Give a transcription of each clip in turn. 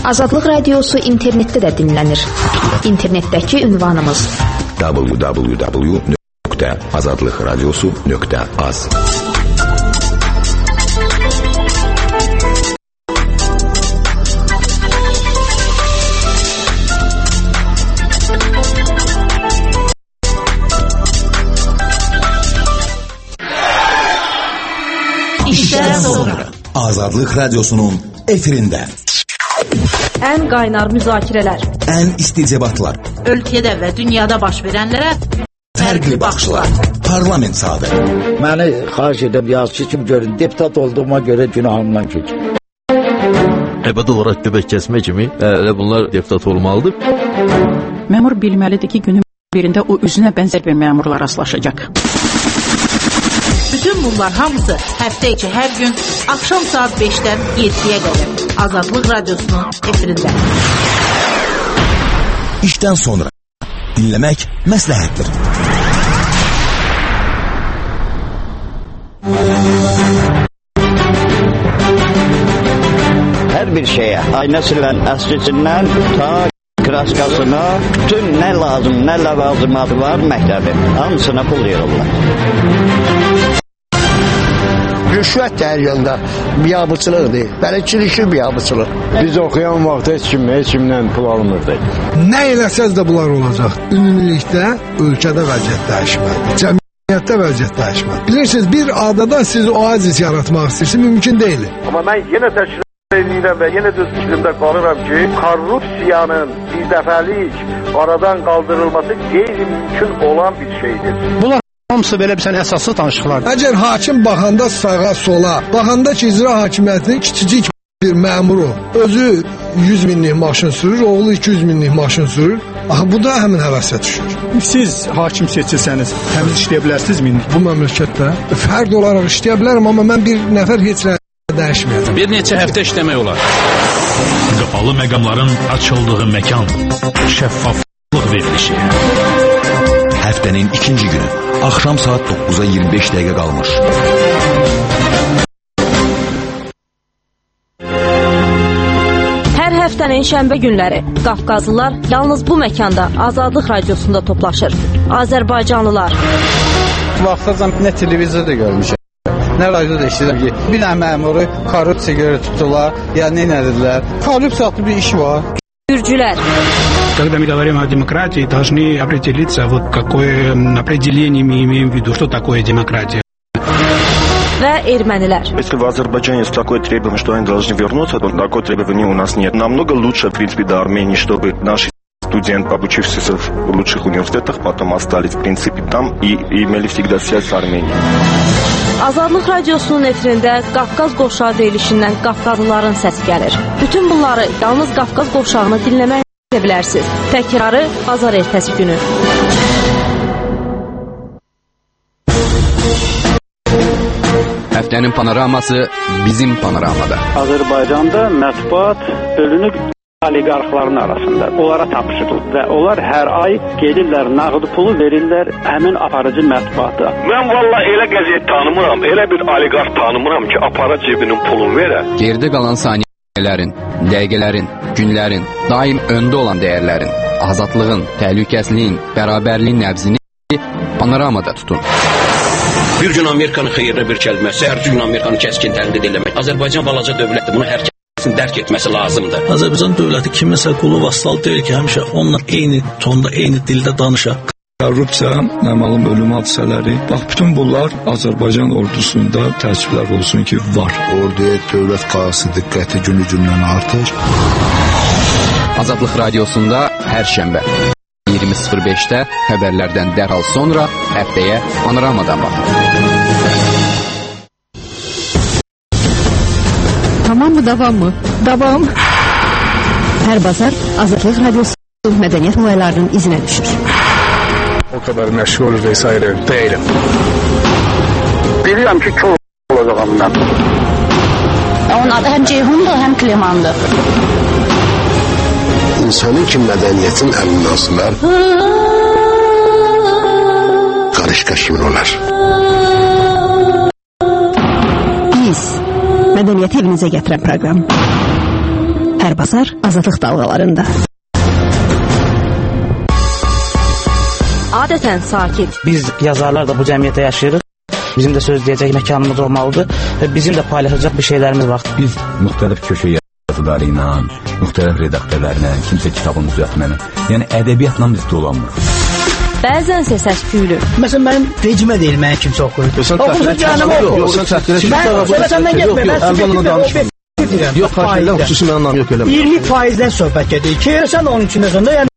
Azadlıq Radiosu internetdə də dinlənir. İnternetdəki ünvanımız www.azadlıqradiosu.az. İşdən sonra Azadlıq Radiosu'nun efirində ən qaynar müzakirələr, ən isti debatlar, ölkədə və dünyada baş verənlərə fərqli baxışlar, parlament sadə. Məni xahiş edib yazıcı kimi görün, deputat olduğuma görə günahımdan keçir. Əbədi olaraq göbək kəsmə kimi bunlar deputat olmalıdır. Məmur bilməlidir ki, günün birində o üzünə bənzər bir məmurla rastlaşacaq. Bütün bunlar hamısı həftə içi hər gün axşam saat 5-dən 7-yə qədər Azadlıq Radiosu'nun efirində. İşdən sonra dinləmək məsləhətdir. Hər bir şeyə, aynasından, əskisindən, ta kraskasına, bütün nə lazım, nə ləvazimatı var məktəbin, hamısına pul verirlər. Rüşvət də hər yanda biabıçılıqdır. Bələdçilik işi biabıçılıq. Biz oxuyan vaxt heç kimdən pul almırdı. Nə eləsəz də bunlar olacaq. Ümumilikdə ölkədə vəziyyət dəyişməlidir. Cəmiyyətdə vəziyyət dəyişməlidir. Bilirsiniz, bir adada siz oazis yaratmaq istəyirsiniz, mümkün deyil. Amma mən yenə təşkil edirəm və yenə düz fikrimdə qalıram ki, korrupsiyanın birdəfəlik aradan qaldırılması qeyri-mümkün olan bir şeydir. Bunlar hamısı belə bir əsaslı tanışıqlardır. Əgər hakim baxanda sağa sola, baxanda ki, icra hakimiyyətinin kiçicik bir məmuru özü 100 minlik maşın sürür, oğlu 200 minlik maşın sürür. Axı bu da həmin həvəsə düşür. Siz hakim seçilsəniz, təmiz işləyə bilərsiniz mi? Bu məmləkətdə fərd olaraq işləyə bilərəm, amma mən bir nəfər heç nə dəyişməyəcəm. Bir neçə həftə işləmək olar. Qapalı məqamların açıldığı məkan, şəffaflıq verilişi. Həftənin ikinci günü, axşam saat 9'a 25 dəqiqə qalmış. Hər həftənin şənbə günləri Qafqazlılar yalnız bu məkanda Azadlıq Radiosunda toplaşır. Azərbaycanlılar. Vaxtacan nə televizorda görmüşəm, nə radioda eşidirəm ki, bir dənə məmuru korrupsiya görə tutdular, ya nə edirlər. Korrupsiya adlı bir iş var. Gürcülər. Когда мы говорим о демократии, должны определиться, вот какое определение мы имеем в виду, что такое демократия. Və ermənilər. Если в Азербайджане есть такое требование, что они должны вернуться, то такое требование у нас нет. Намного лучше, в принципе, до Армении, чтобы наши студенты, обучившиеся в лучших университетах, потом остались, в принципе, там и имели всегда связь с Арменией. Azadlıq Radiosu'nun efirində Qafqaz qovşağı deyilişindən Qafqazlıların səsi gəlir. Bütün bunları yalnız Qafqaz qovşağını dinləmək bilərsiniz. Təkrarı bazar ertəsi günü. Həftənin panoraması bizim panoramada. Azərbaycanda mətbuat bölünüb oliqarxların arasında. Onlara tapşırılır və onlar hər ay gedirlər, nağd pulu verirlər həmin aparıcı mətbuata. Mən valla elə qəzet tanımıram, elə bir oliqarx tanımıram ki, apara cebinin pulunu verə. Geridə qalan saniyələrin, dəqiqələrin, günlərin, daim öndə olan dəyərlərin, azadlığın, təhlükəsizliyin, bərabərliyin nəbzini panoramada tutun. Bir gün Amerikanın xeyrinə bir kəlməsi, hər gün Amerikanı kəskin təhdid eləmək. Azərbaycan balaca dövlətdir, bunu hər kəsin dərk etməsi lazımdır. Azərbaycan dövləti kiminsə qulu vassal deyil ki, həmişə onunla eyni tonda, eyni dildə danışaq. Korrupsiya, məmalım ölüm hadisələri, bax bütün bunlar Azərbaycan ordusunda təəssüflər olsun ki, var. Orduya dövlət qayğısı diqqəti günü-gündən artır. Azadlıq Radiosunda hər şənbə 20:05-də xəbərlərdən dərhal sonra həftəyə panoramadan baxın. Tamam mı, davam mı? Davam. Hər bazar Azadlıq Radiosu mədəniyyət olaylarının izinə düşür. O kadar məşğul vesaire değilim. Bilirəm ki, kör olacağım mən. Onun adı həm Ceyhundur, həm Klimandır. İnsanın ki mədəniyyətin əlindən asılar, qarışqa kimi olar. Biz, mədəniyyəti evinizə gətirən proqram. Hər bazar Azadlıq dalğalarında. Adətən sakit. Biz yazarlar da bu cəmiyyətdə yaşayırıq. Bizim də söz deyəcək məkanımız olmalıdır və bizim də paylaşacaq bir şeylərimiz var. Biz müxtəlif köşə yazıları ilə, müxtəlif redaktörlərlə, kimsə kitabını düzəltməni, yəni ədəbiyyatla biz dolanmırıq. Bəzənsə səs-küylü. Məsələn, mənim vecimə deyil, mənə kimsə oxuyur. Oxusun canımı oxuyur. Yox, xarşıyla xüsusi mənim namı yox eləmə. 20%-dən söhbət gedir. Keyrəsən onun üçün özündə, yəni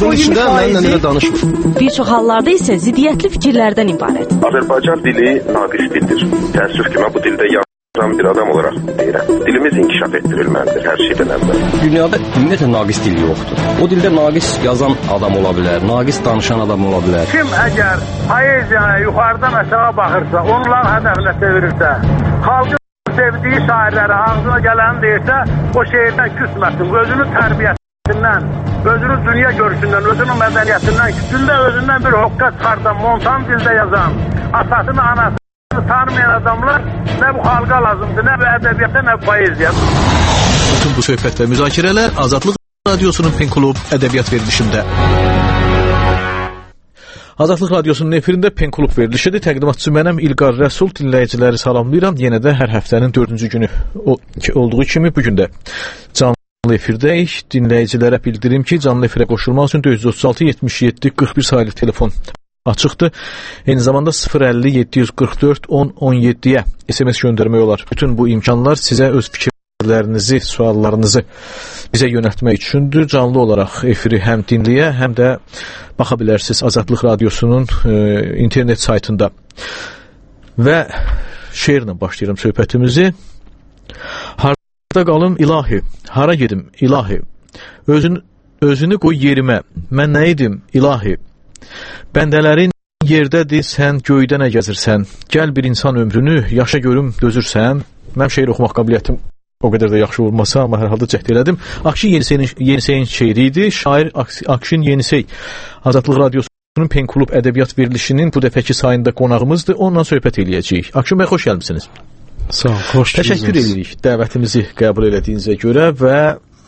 bir çox hallarda isə ziddiyyətli fikirlərdən ibarət. Azərbaycan dili naqis dildir. Təəssüf ki, mən bu dildə yazan bir adam olaraq deyirəm. Dilimiz inkişaf etdirilməlidir hər şeydən əvvəl. Dünyada ümumiyyətlə naqis dil yoxdur. O dildə naqis yazan adam ola bilər, naqis danışan adam ola bilər. Kim əgər poeziyaya yuxarıdan aşağı baxırsa, onların hədəfinə çevirirsə, xalqın sevdiyi şairləri ağzına gələni deyirsə, o şeirdən küsməsin, özünün tərbiyəsindən, özünün dünya görüşündən, özünün mədəniyyətindən, gündə özündən bir hoqqa çıxardan, montan dildə yazan, atasını, anasını tanımayan adamlar nə bu xalqa lazımdır, nə bu ədəbiyyata, nə bu poeziya. Bütün bu söhbət və müzakirələr Azadlıq Radiosunun Pen Klub ədəbiyyat verilişində. Azadlıq Radiosunun efirində Pen Klub verilişidir. Təqdimatçı mənəm İlqar Rəsul. Dinləyiciləri salamlayıram. Yenə də hər həftənin 4-cü günü olduğu kimi bugün də canlı efirdəyik. Dinləyicilərə bildirim ki, canlı efirə qoşulmaq üçün 436 77 41 saylı telefon açıqdır. Eyni zamanda 050 744 10 17-yə SMS göndərmək olar. Bütün bu imkanlar sizə öz fikirlərinizi, suallarınızı bizə yönəltmək üçündür. Canlı olaraq efiri həm dinləyə, həm də baxa bilərsiniz Azadlıq Radiosunun internet saytında. Və şeirlə başlayıram söhbətimizi. Harada qalım ilahi, hara gedim ilahi, özünü qoy yerimə, mən nə edim ilahi, bəndələrin yerdədir, sən göydə nə gəzirsən, gəl bir insan ömrünü, yaşa görüm dözürsən. Mənim şeir oxumaq qabiliyyətim o qədər də yaxşı olmasa, amma hər halda cəhd elədim. Akşin Yenisey'in şeiri idi. Şair Akşin Yenisey Azadlıq Radiosunun Pen Klub ədəbiyyat verilişinin bu dəfəki sayında qonağımızdır. Onunla söhbət eləyəcəyik. Akşin bəy, xoş gəlmisiniz. Sağ ol, xoş gəldiniz. Təşəkkür edirik dəvətimizi qəbul elədiyinizə görə və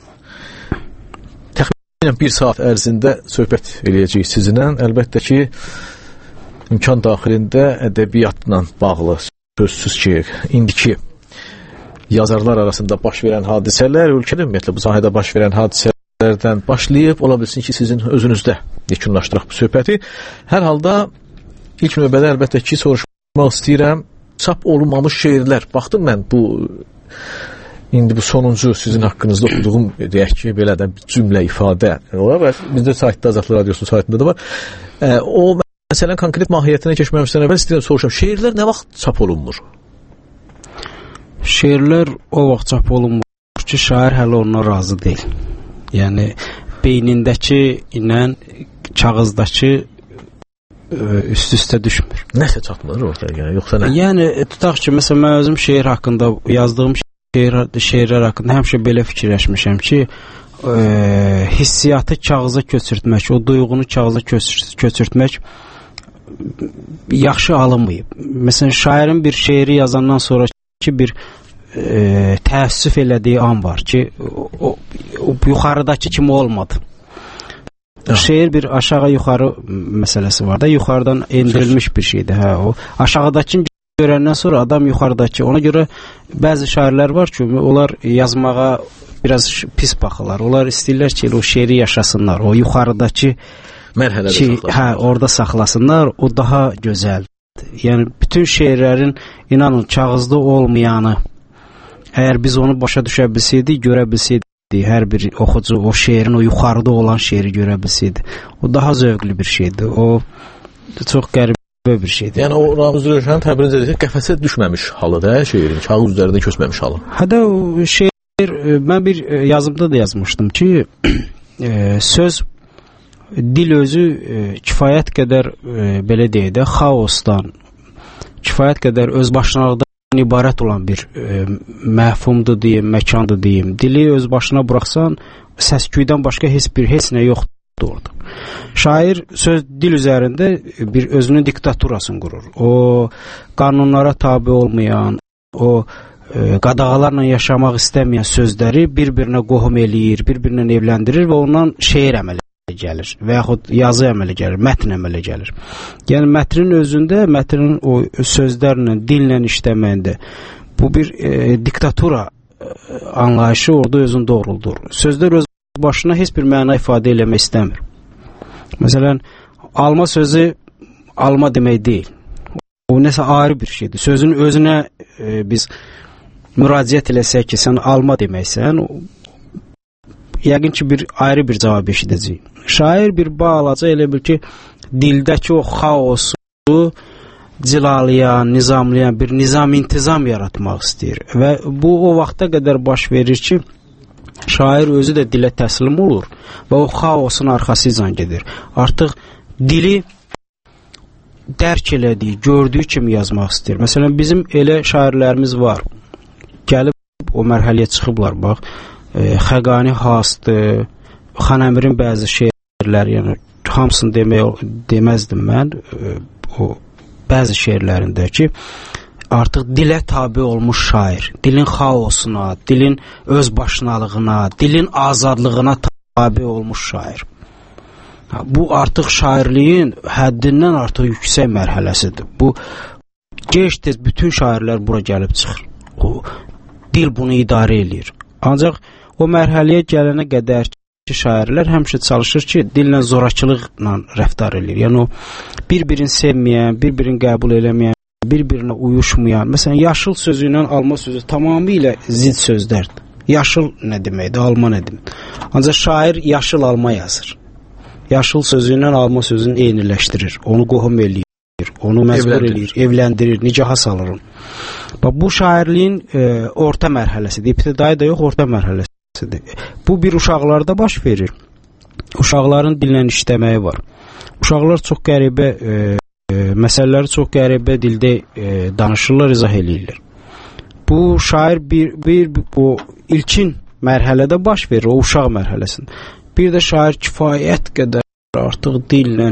təxminən bir saat ərzində söhbət eləyəcəyik sizinlə. Əlbəttə ki, imkan daxilində ədəbiyyatla bağlı sözsüz ki, indiki yazarlar arasında baş verən hadisələr, ölkədə ümumiyyətlə bu sahədə baş verən hadisələrdən başlayıb, ola bilsin ki, sizin özünüzdə yekunlaşdıraq bu söhbəti. Hər halda ilk növbədə əlbəttə ki, soruşmaq istəyirəm, çap olunmamış şeirlər. Baxdım mən indi bu sonuncu sizin haqqınızda oxuduğum, deyək ki, belə də bir cümlə ifadə olar və bizdə saytda, Azadlıq Radiosunun saytında da var. O məsələn konkret mahiyyətinə keçməmişdən əvvəl istəyirəm soruşam, şeirlər nə vaxt çap olunmur? Şeirlər o vaxt çap olunmur ki, şair hələ ondan razı deyil. Yəni, beynindəki ilə kağızdakı üst-üstə düşmür. Nəsə çatmır orada, yoxsa nə? Yəni, tutaq ki, məsələn, mən özüm şeir haqqında, yazdığım şeirlər haqqında həmişə belə fikirləşmişəm ki, hissiyatı kağıza köçürtmək, o duyğunu kağıza köçürtmək yaxşı alınmayıb. Məsələn, şairin bir şeiri yazandan sonra ki, bir təəssüf elədiyi an var ki, o yuxarıdakı kimi olmadı. Şeir bir aşağı-yuxarı məsələsi var da, yuxarıdan endirilmiş bir şeydir. O aşağıdakini görəndən sonra adam yuxarıdakı. Ona görə bəzi şairlər var ki, onlar yazmağa biraz pis baxırlar. Onlar istəyirlər ki, o şeiri yaşasınlar. O yuxarıdakı mərhələdə saxlasınlar. Orada saxlasınlar. O daha gözəldir. Yəni, bütün şeirlərin, inanın, kağızda olmayanı, əgər biz onu başa düşə bilsəydik, görə bilsəydik, hər bir oxucu o şeirin, o yuxarıda olan şeiri görə bilsəydi, o daha zövqlü bir şeydir. O çox qəribə bir şeydir. Yəni, o Ramuz Rövşənin təbirincə deyək, qəfəsə düşməmiş halıdır, şeirin, kağız üzərində köçməmiş halı. Hədə o şeir, mən bir yazımda da yazmışdım ki, söz, dil özü kifayət qədər, belə deyək də, xaosdan, kifayət qədər özbaşınalıqdan ibarət olan bir məhfumdur deyim, məkandır deyim. Dili öz başına buraxsan, səsküydən başqa heç nə yoxdur orada. Şair söz dil üzərində bir özünün diktaturasını qurur. O qanunlara tabi olmayan, o qadağalarla yaşamaq istəməyən sözləri bir-birinə qohum eləyir, bir-birinə evləndirir və ondan şeir əmələ gəlir və yaxud yazı əmələ gəlir, mətn əmələ gəlir. Yəni mətnin özündə, mətnin o sözlərlə, dillə işləməyində bu bir diktatura anlayışı orada özünü doğruldur. Sözlər öz başına heç bir məna ifadə eləmək istəmir. Məsələn, alma sözü alma demək deyil. O nəsə ayrı bir şeydir. Sözün özünə biz müraciət eləsək ki, sən alma deməksən, yəqin ki, bir ayrı bir cavab eşidəcək. Şair bir balaca elə bil ki, dildəki o xaosu cilalayan, nizamlayan bir nizam-intizam yaratmaq istəyir. Və bu o vaxta qədər baş verir ki, şair özü də dilə təslim olur və o xaosun arxasıyla gedir. Artıq dili dərk elədiyi, gördüyü kimi yazmaq istəyir. Məsələn, bizim elə şairlərimiz var. Gəlib o mərhələyə çıxıblar, bax. Xəqani Hasdır, Xanəmirin bəzi şeirləri, yəni hamısını deməzdim mən, o bəzi şeirlərində ki, artıq dilə tabi olmuş şair, dilin xaosuna, dilin özbaşınalığına, dilin azadlığına tabi olmuş şair. Bu artıq şairliyin həddindən artıq yüksək mərhələsidir. Bu gec-tez bütün şairlər bura gəlib çıxır. O dil bunu idarə eləyir. Ancaq o mərhələyə gələnə qədər ki, şairlər həmişə çalışır ki, dillə zorakılıqla rəftar eləyir. Yəni o bir-birini sevməyən, bir-birini qəbul eləməyən, bir-birinə uyuşmayan. Məsələn, yaşıl sözü ilə alma sözü tamamilə zid sözlərdir. Yaşıl nə deməkdir, alma nə deməkdir. Ancaq şair yaşıl alma yazır. Yaşıl sözü ilə alma sözünü eyniləşdirir. Onu qohum eləyir, onu məcbur eləyir, evləndirir, nicaha salır. Bu şairliyin orta mərhələsidir. İbtidai də yox, orta mərhələsidir. Bu bir uşaqlarda baş verir. Uşaqların dillə işləməyi var. Uşaqlar çox qəribə məsələləri çox qəribə dildə danışırlar, izah eləyirlər. Bu şair bir o ilkin mərhələdə baş verir, o uşaq mərhələsində. Bir də şair kifayət qədər artıq dillə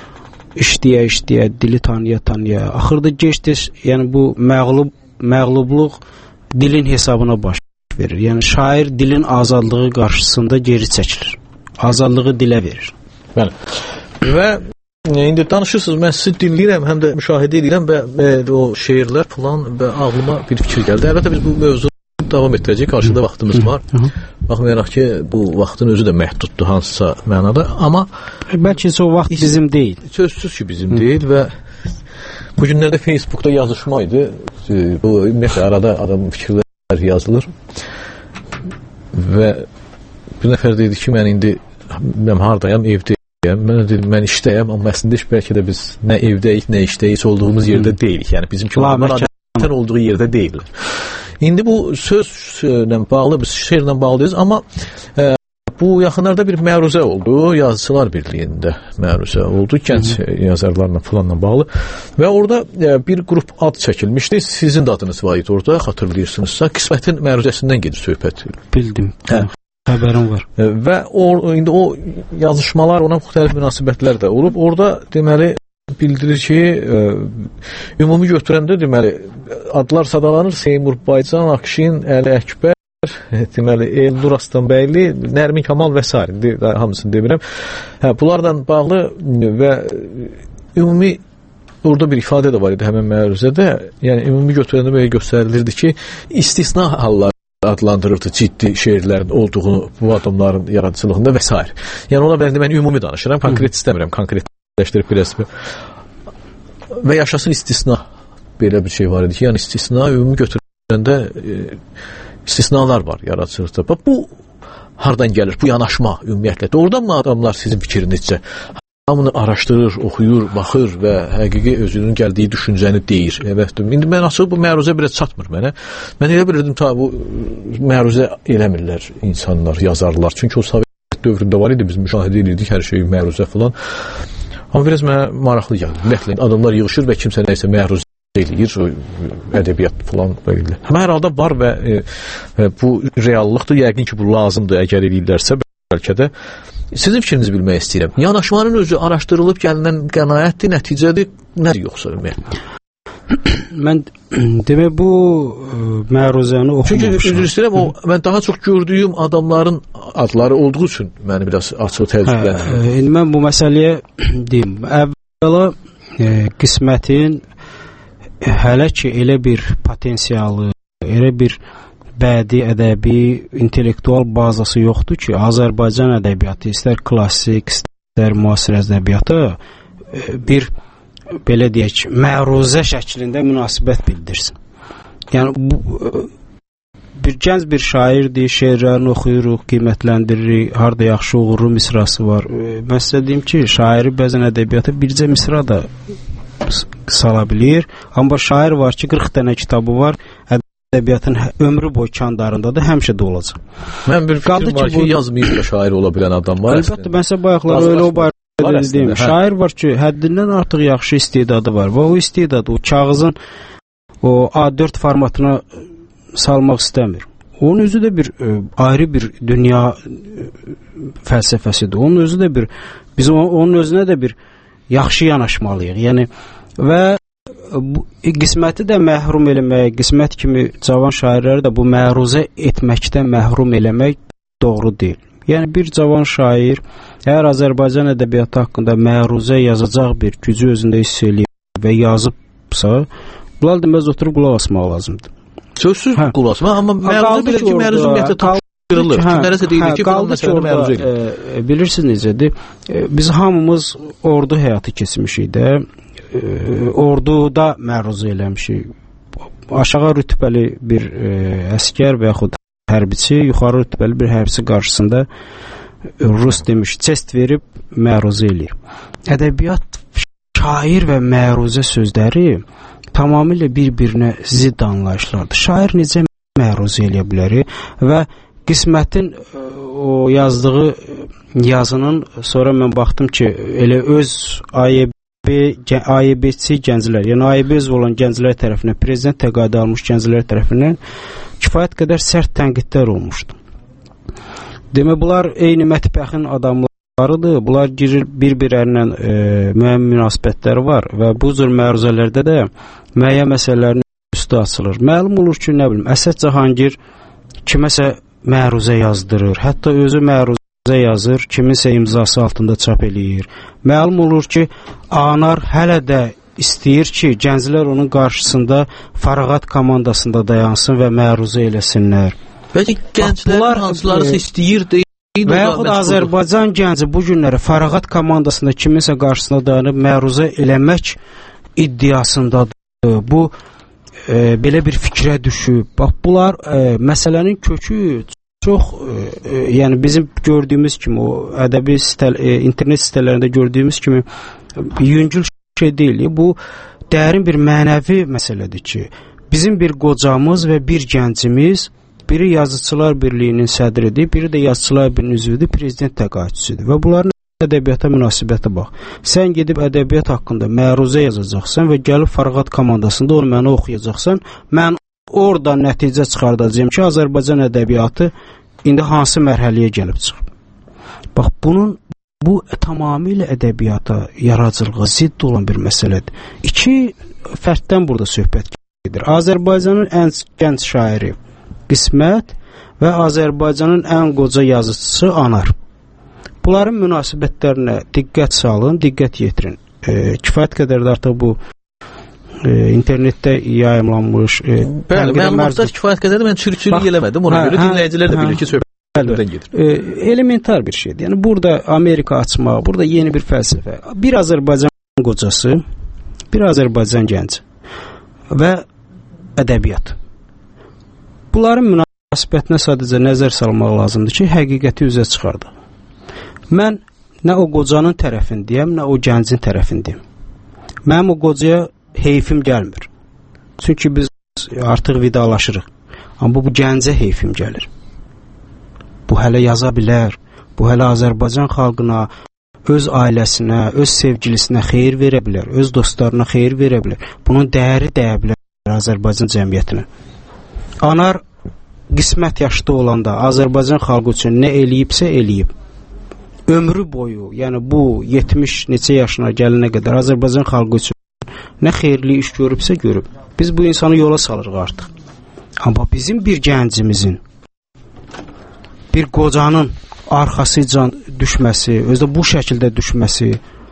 işləyə, dili tanıya. Axırda gec-tez, yəni bu məğlubluq dilin hesabına baş verir. Yəni şair dilin azadlığı qarşısında geri çəkilir. Azadlığı dilə verir. Bəli. Və indi danışırsınız, mən sizi dinləyirəm, həm də müşahidə edirəm və o şeirlər falan və ağlıma bir fikir gəldi. Əlbəttə biz bu mövzunu davam etdirəcəyik, qarşıda vaxtımız var. Baxmayaraq ki, bu vaxtın özü də məhduddur hansısa mənada, amma bəlkə o vaxt bizim deyil. Sözsüz ki, bizim deyil və bu günlərdə Facebookda yazışma idi. Bu ümumiyyətlə arada adamın fikirlər yazılır və bir nəfər dedi ki, mən hardayam, evdəyəm, mən işdəyəm, amma əslində bəlkə də biz nə evdəyik, nə işdəyik, olduğumuz yerdə deyilik. Yəni bizimki adətən olduğu yerdə deyillər. İndi bu sözlə bağlı, biz şeirlə bağlıyız, amma bu yaxınlarda bir məruzə oldu, Yazıçılar Birliyində məruzə oldu, gənc yazarlarla falanla bağlı və orada bir qrup ad çəkilmişdi, sizin də adınız var idi orada, xatırlayırsınızsa, Qismətin məruzəsindən gedir söhbət. Bildim, xəbərim var. Və indi o yazışmalar, ona müxtəlif münasibətlər də olub, orada deməli bildirir ki, ümumi götürəndə deməli adlar sadalanır, Seymur Baycan, Akşin, Əli Əkbər, deməli Elnur Aslanbəyli, Nərmin Kamal və s. hamısını demirəm. Bunlardan bağlı və ümumi orada bir ifadə də var idi həmin məruzədə. Yəni ümumi götürəndə belə göstərilirdi ki, istisna hallar adlandırırdı ciddi şeirlərin olduğunu bu adamların yaradıcılığında və s. Yəni ona bəlkə mən ümumi danışıram, konkret istəmirəm, konkretləşdirib biraz. Və yaşasın istisna, belə bir şey var idi ki, yəni istisna ümumi götürəndə istisnalar var yaradıcılıqda. Bu hardan gəlir? Bu yanaşma ümumiyyətlə. Doğrudan mı adamlar sizin fikrinizcə hamını araşdırır, oxuyur, baxır və həqiqi özünün gəldiyi düşüncəni deyir? Evet. İndi mən açıq bu məruzə biraz çatmır mənə. Mən elə bilirdim ta bu məruzə eləmirlər insanlar, yazarlar. Çünki o Sovet dövründə var idi, biz müşahidə edirdik hər şeyi məruzə falan. Amma biraz mənə maraqlı gəldi. Ümumiyyətlə adamlar yığışır və kimsə nəsə məruzə eləyir, ədəbiyyat falan belə. Hər halda var və bu reallıqdır. Yəqin ki, bu lazımdır əgər eləyirlərsə bəlkə də. Sizin fikrinizi bilmək istəyirəm. Yanaşmanın özü araşdırılıb gəlinən qənaətdir, nəticədir, nədir yoxsa ümumiyyətlə? Mən demək bu məruzəni oxumuşam. Çünki üzr istəyirəm, mən daha çox gördüyüm adamların adları olduğu üçün məni biraz açıq təəccübləndirir. İndi mən bu məsələyə deyim. Əvvəla Qismətin hələ ki elə bir potensialı, elə bir bədii, ədəbi, intellektual bazası yoxdur ki, Azərbaycan ədəbiyyatı, istər klassik, istər müasir ədəbiyyatı bir, belə deyək, məruzə şəklində münasibət bildirsin. Yəni, bir gənc bir şairdir, şeirlərini oxuyuruq, qiymətləndiririk, harada yaxşı uğurlu misrası var. Mən sizə deyim ki, şairi bəzən ədəbiyyata bircə misra da sala bilir, amma şair var ki, 40 dənə kitabı var, ədəbiyyatın ömrü boyu kandarındadır, həmişə də olacaq. Mən bir fikrim var ki, yazmayıb da şair ola bilən adam var. Əlbəttə, mən sizə bayaqlar öyle o barədə dediyim. Şair var ki, həddindən artıq yaxşı istedadı var və o istedadı, o kağızın o A4 formatına salmaq istəmir. Onun özü də bir ayrı bir dünya fəlsəfəsidir. Onun özü də bir, biz onun özünə də bir yaxşı yanaşmalıyıq. Yəni, və Qisməti də məhrum eləmək, Qismət kimi cavan şairləri də bu məruzə etməkdən məhrum eləmək doğru deyil. Yəni, bir cavan şair əgər Azərbaycan ədəbiyyatı haqqında məruzə yazacaq bir gücü özündə hiss eləyib və yazıbsa, bunlar deməz oturub qulaq asmaq lazımdır. Sözsüz qulaq asmaq, amma məruzə bilir ki, məruzə ümumiyyətlə tapşırılır. Kimlərəsə deyilir ki, filan məsələdə məruzə edir. Bilirsiniz necədir? Biz hamımız ordu həyatı keçmişik də, orduda məruzə eləmişik. Aşağı rütbəli bir əskər və yaxud hərbiçi, yuxarı rütbəli bir hərbiçi qarşısında Rus demiş, çest verib məruzə eləyir. Ədəbiyyat, şair və məruzə sözləri tamamilə bir-birinə zidd anlayışlardır. Şair necə məruzə eləyə bilər və Qismətin o yazdığı yazının sonra mən baxdım ki, elə öz AYB-çi gənclər, yəni AYB olan gənclər tərəfindən, prezident təqaüdü almış gənclər tərəfindən kifayət qədər sərt tənqidlər olmuşdu. Demək, bunlar eyni mətbəxin adamlarıdır, bunlar girir bir-birlərindən müəyyən münasibətləri var və bu cür məruzələrdə də müəyyən məsələlərin üstü açılır. Məlum olur ki, nə bilim, Əsəd Cahangir kiməsə məruzə yazdırır, hətta özü məruzə yazır, kiminsə imzası altında çap eləyir. Məlum olur ki, Anar hələ də istəyir ki, gənclər onun qarşısında Fərağat komandasında dayansın və məruzə eləsinlər. Bəlkə gənclər hansılarısı istəyir deyil. Və yaxud Azərbaycan gənci bu günləri Fərağat komandasında kiminsə qarşısında dayanıb məruzə eləmək iddiasındadır. Bu belə bir fikrə düşüb. Bax, bunlar məsələnin kökü çox, yəni bizim gördüyümüz kimi, o ədəbi internet sitələrində gördüyümüz kimi yüngül şey deyil. Bu dərin bir mənəvi məsələdir ki, bizim bir qocamız və bir gəncimiz, biri Yazıçılar Birliyinin sədridir, biri də Yazıçılar Birliyinin üzvüdür, prezident təqaüdçüsüdür və bunların ədəbiyyata münasibətə bax. Sən gedib ədəbiyyat haqqında məruzə yazacaqsan və gəlib Fərağat komandasında onu mənə oxuyacaqsan, mən oradan nəticə çıxardacağım ki, Azərbaycan ədəbiyyatı indi hansı mərhələyə gəlib çıxıb. Bax, bu tamamilə ədəbiyyata, yaradıcılığa zidd olan bir məsələdir. İki fərddən burada söhbət gedir. Azərbaycanın ən gənc şairi Qismət və Azərbaycanın ən qoca yazıçısı Anar. Bunların münasibətlərinə diqqət salın, diqqət yetirin. Kifayət qədər də artıq bu internetdə yayımlanmış. Bəli, məlumatlar kifayət qədər də mən çürükçülük eləmədim. Ona görə dinləyicilər də bilir ki, söhbətlərdən gedir. Elementar bir şeydir. Yəni, burada Amerika açmaq, burada yeni bir fəlsəfə. Bir Azərbaycan qocası, bir Azərbaycan gənci və ədəbiyyat. Bunların münasibətinə sadəcə nəzər salmaq lazımdır ki, həqiqəti üzə çıxardıq. Mən nə o qocanın tərəfindəyəm, nə o gəncin tərəfindəyəm. Mənim o qocaya heyfim gəlmir. Çünki biz artıq vidalaşırıq. Amma bu gəncə heyfim gəlir. Bu hələ yaza bilər. Bu hələ Azərbaycan xalqına, öz ailəsinə, öz sevgilisinə xeyir verə bilər. Öz dostlarına xeyir verə bilər. Bunun dəyəri dəyə bilər Azərbaycan cəmiyyətinə. Anar Qismət yaşda olanda Azərbaycan xalqı üçün nə eləyibsə eləyib. Ömrü boyu, yəni bu 70 neçə yaşına gəlinə qədər Azərbaycan xalqı üçün nə xeyirli iş görübsə görüb. Biz bu insanı yola salırıq artıq. Amma bizim bir gəncimizin, bir qocanın arxasıca düşməsi, özü də bu şəkildə düşməsi,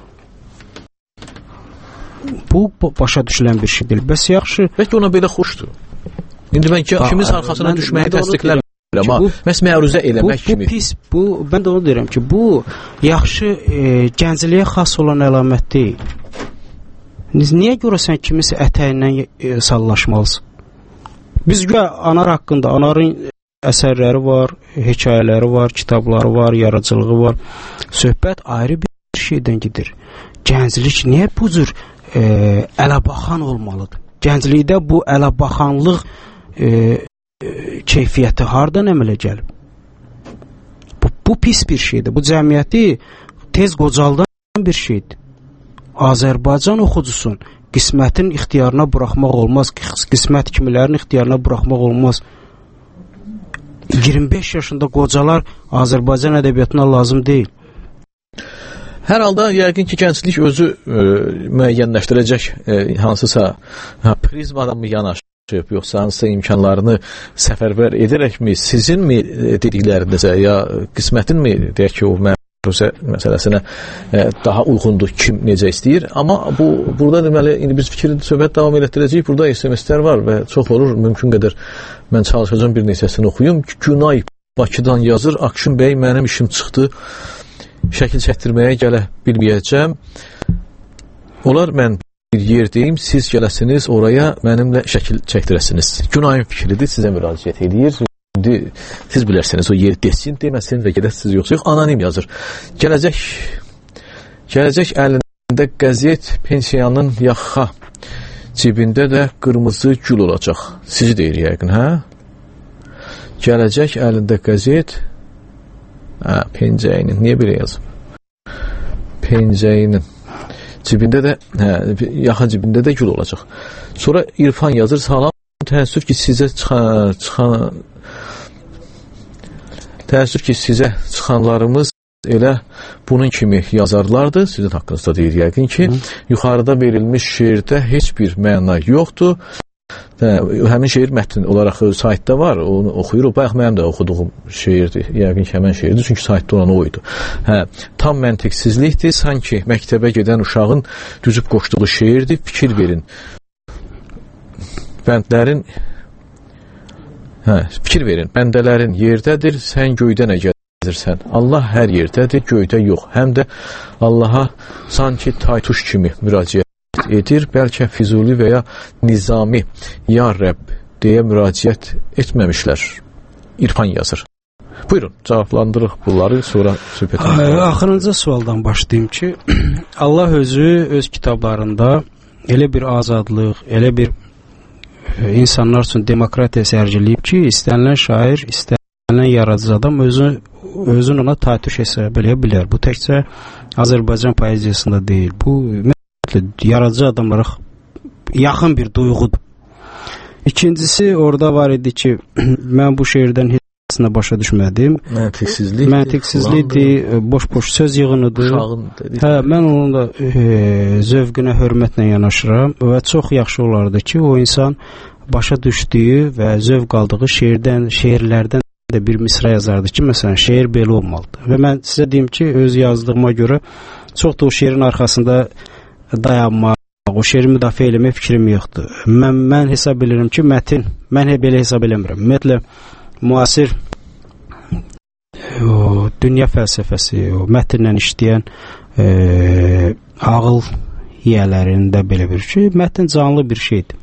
bu başa düşülən bir şey deyil. Bəs yaxşı. Bəlkə ona belə xoşdur. İndi mən kimin arxasına düşməyi təsdiqlərəm. Amma məhz məruzə eləmək kimi. Bu pis, mən də onu deyirəm ki, bu yaxşı gəncliyə xas olan əlamət deyil. Niyə görə sən kimisə ətəyindən sallaşmalısın? Biz anar haqqında, anarın əsərləri var, hekayələri var, kitabları var, yaradıcılığı var. Söhbət ayrı bir şeydən gedir. Gənclik niyə bu cür əlabaxan olmalıdır? Gənclikdə bu əlabaxanlıq keyfiyyəti hardan əmələ gəlib? Bu pis bir şeydir. Bu cəmiyyəti tez qocaldan bir şeydir. Azərbaycan oxucusun qismətin ixtiyarına buraxmaq olmaz. Qismət kimilərin ixtiyarına buraxmaq olmaz. 25 yaşında qocalar Azərbaycan ədəbiyyatına lazım deyil. Hər halda yəqin ki, gənclik özü müəyyənləşdirəcək hansısa prizmadan mı yanaşıb, yoxsa hansısa imkanlarını səfərbər edərəkmi, sizinmi dediklərinizə, ya qismətinmi, deyək ki, o məruzə məsələsinə daha uyğundur, kim necə istəyir. Amma burada deməli, indi biz söhbət davam etdirəcəyik, burada SMS-lər var və çox olur, mümkün qədər mən çalışacağım bir neçəsini oxuyum. Günay Bakıdan yazır, Akşin bəy, mənim işim çıxdı, şəkil çəkdirməyə gələ bilməyəcəm. Olar mən bir yerdəyim, siz gələsiniz oraya, mənimlə şəkil çəkdirəsiniz. Günayın fikridir, sizə müraciət edir. İndi siz bilərsiniz, o yer desin, deməsin və gedəsiniz yoxsa yox, anonim yazır. Gələcək əlində qəzet, pensiyanın yaxa, cibində də qırmızı gül olacaq. Sizi deyir yəqin, hə? Gələcək əlində qəzet, pencəyinin, niyə belə yazım? Pencəyinin cibində də, yaxa cibində də gül olacaq. Sonra İrfan yazır, salam, təəssüf ki, sizə çıxanlarımız elə bunun kimi yazarlardır. Sizin haqqınızda deyir yəqin ki, yuxarıda verilmiş şeirdə heç bir məna yoxdur. Həmin şeir mətn olaraq saytda var, onu oxuyur. Bayaq mənim də oxuduğum şeirdir, yəqin ki, həmən şeirdir, çünki saytda olan o idi. Tam məntiqsizlikdir, sanki məktəbə gedən uşağın düzüb qoşduğu şeirdir, fikir verin. Fikir verin, bəndələrin yerdədir, sən göydə nə gəzirsən? Allah hər yerdədir, göydə yox. Həm də Allaha sanki taytuş kimi müraciət edir, bəlkə Füzuli və ya Nizami, ya Rəbb deyə müraciət etməmişlər. İrfan yazır. Buyurun, cavablandırıq bunları, sonra söhbət edelim. Axırıncı sualdan başlayayım ki, Allah özü öz kitablarında elə bir azadlıq, elə bir insanlar üçün demokratiya sərgiləyib ki, istənilən şair, istənilən yaradıcı adam özün ona taytuş hesab eləyə bilər. Bu təkcə Azərbaycan poeziyasında deyil. Bu yaradıcı adamlara yaxın bir duyğudur. İkincisi, orada var idi ki, mən bu şeirdən hissəsində başa düşmədim. Məntiqsizlikdir, boş-boş söz yığınıdır. Mən onun da zövqünə, hörmətlə yanaşıram və çox yaxşı olardı ki, o insan başa düşdüyü və zövq aldığı şeirlərdən də bir misra yazardı ki, məsələn, şeir belə olmalıdır. Və mən sizə deyim ki, öz yazdığıma görə çox da o şeirin arxasında dayanmaq, o şeiri müdafiə eləmək fikrim yoxdur. Mən hesab edirəm ki, mən belə hesab eləmirəm. Ümumiyyətlə, müasir dünya fəlsəfəsi, o mətnlə işləyən ağıl yiyələrində belə bir şey, mətn canlı bir şeydir.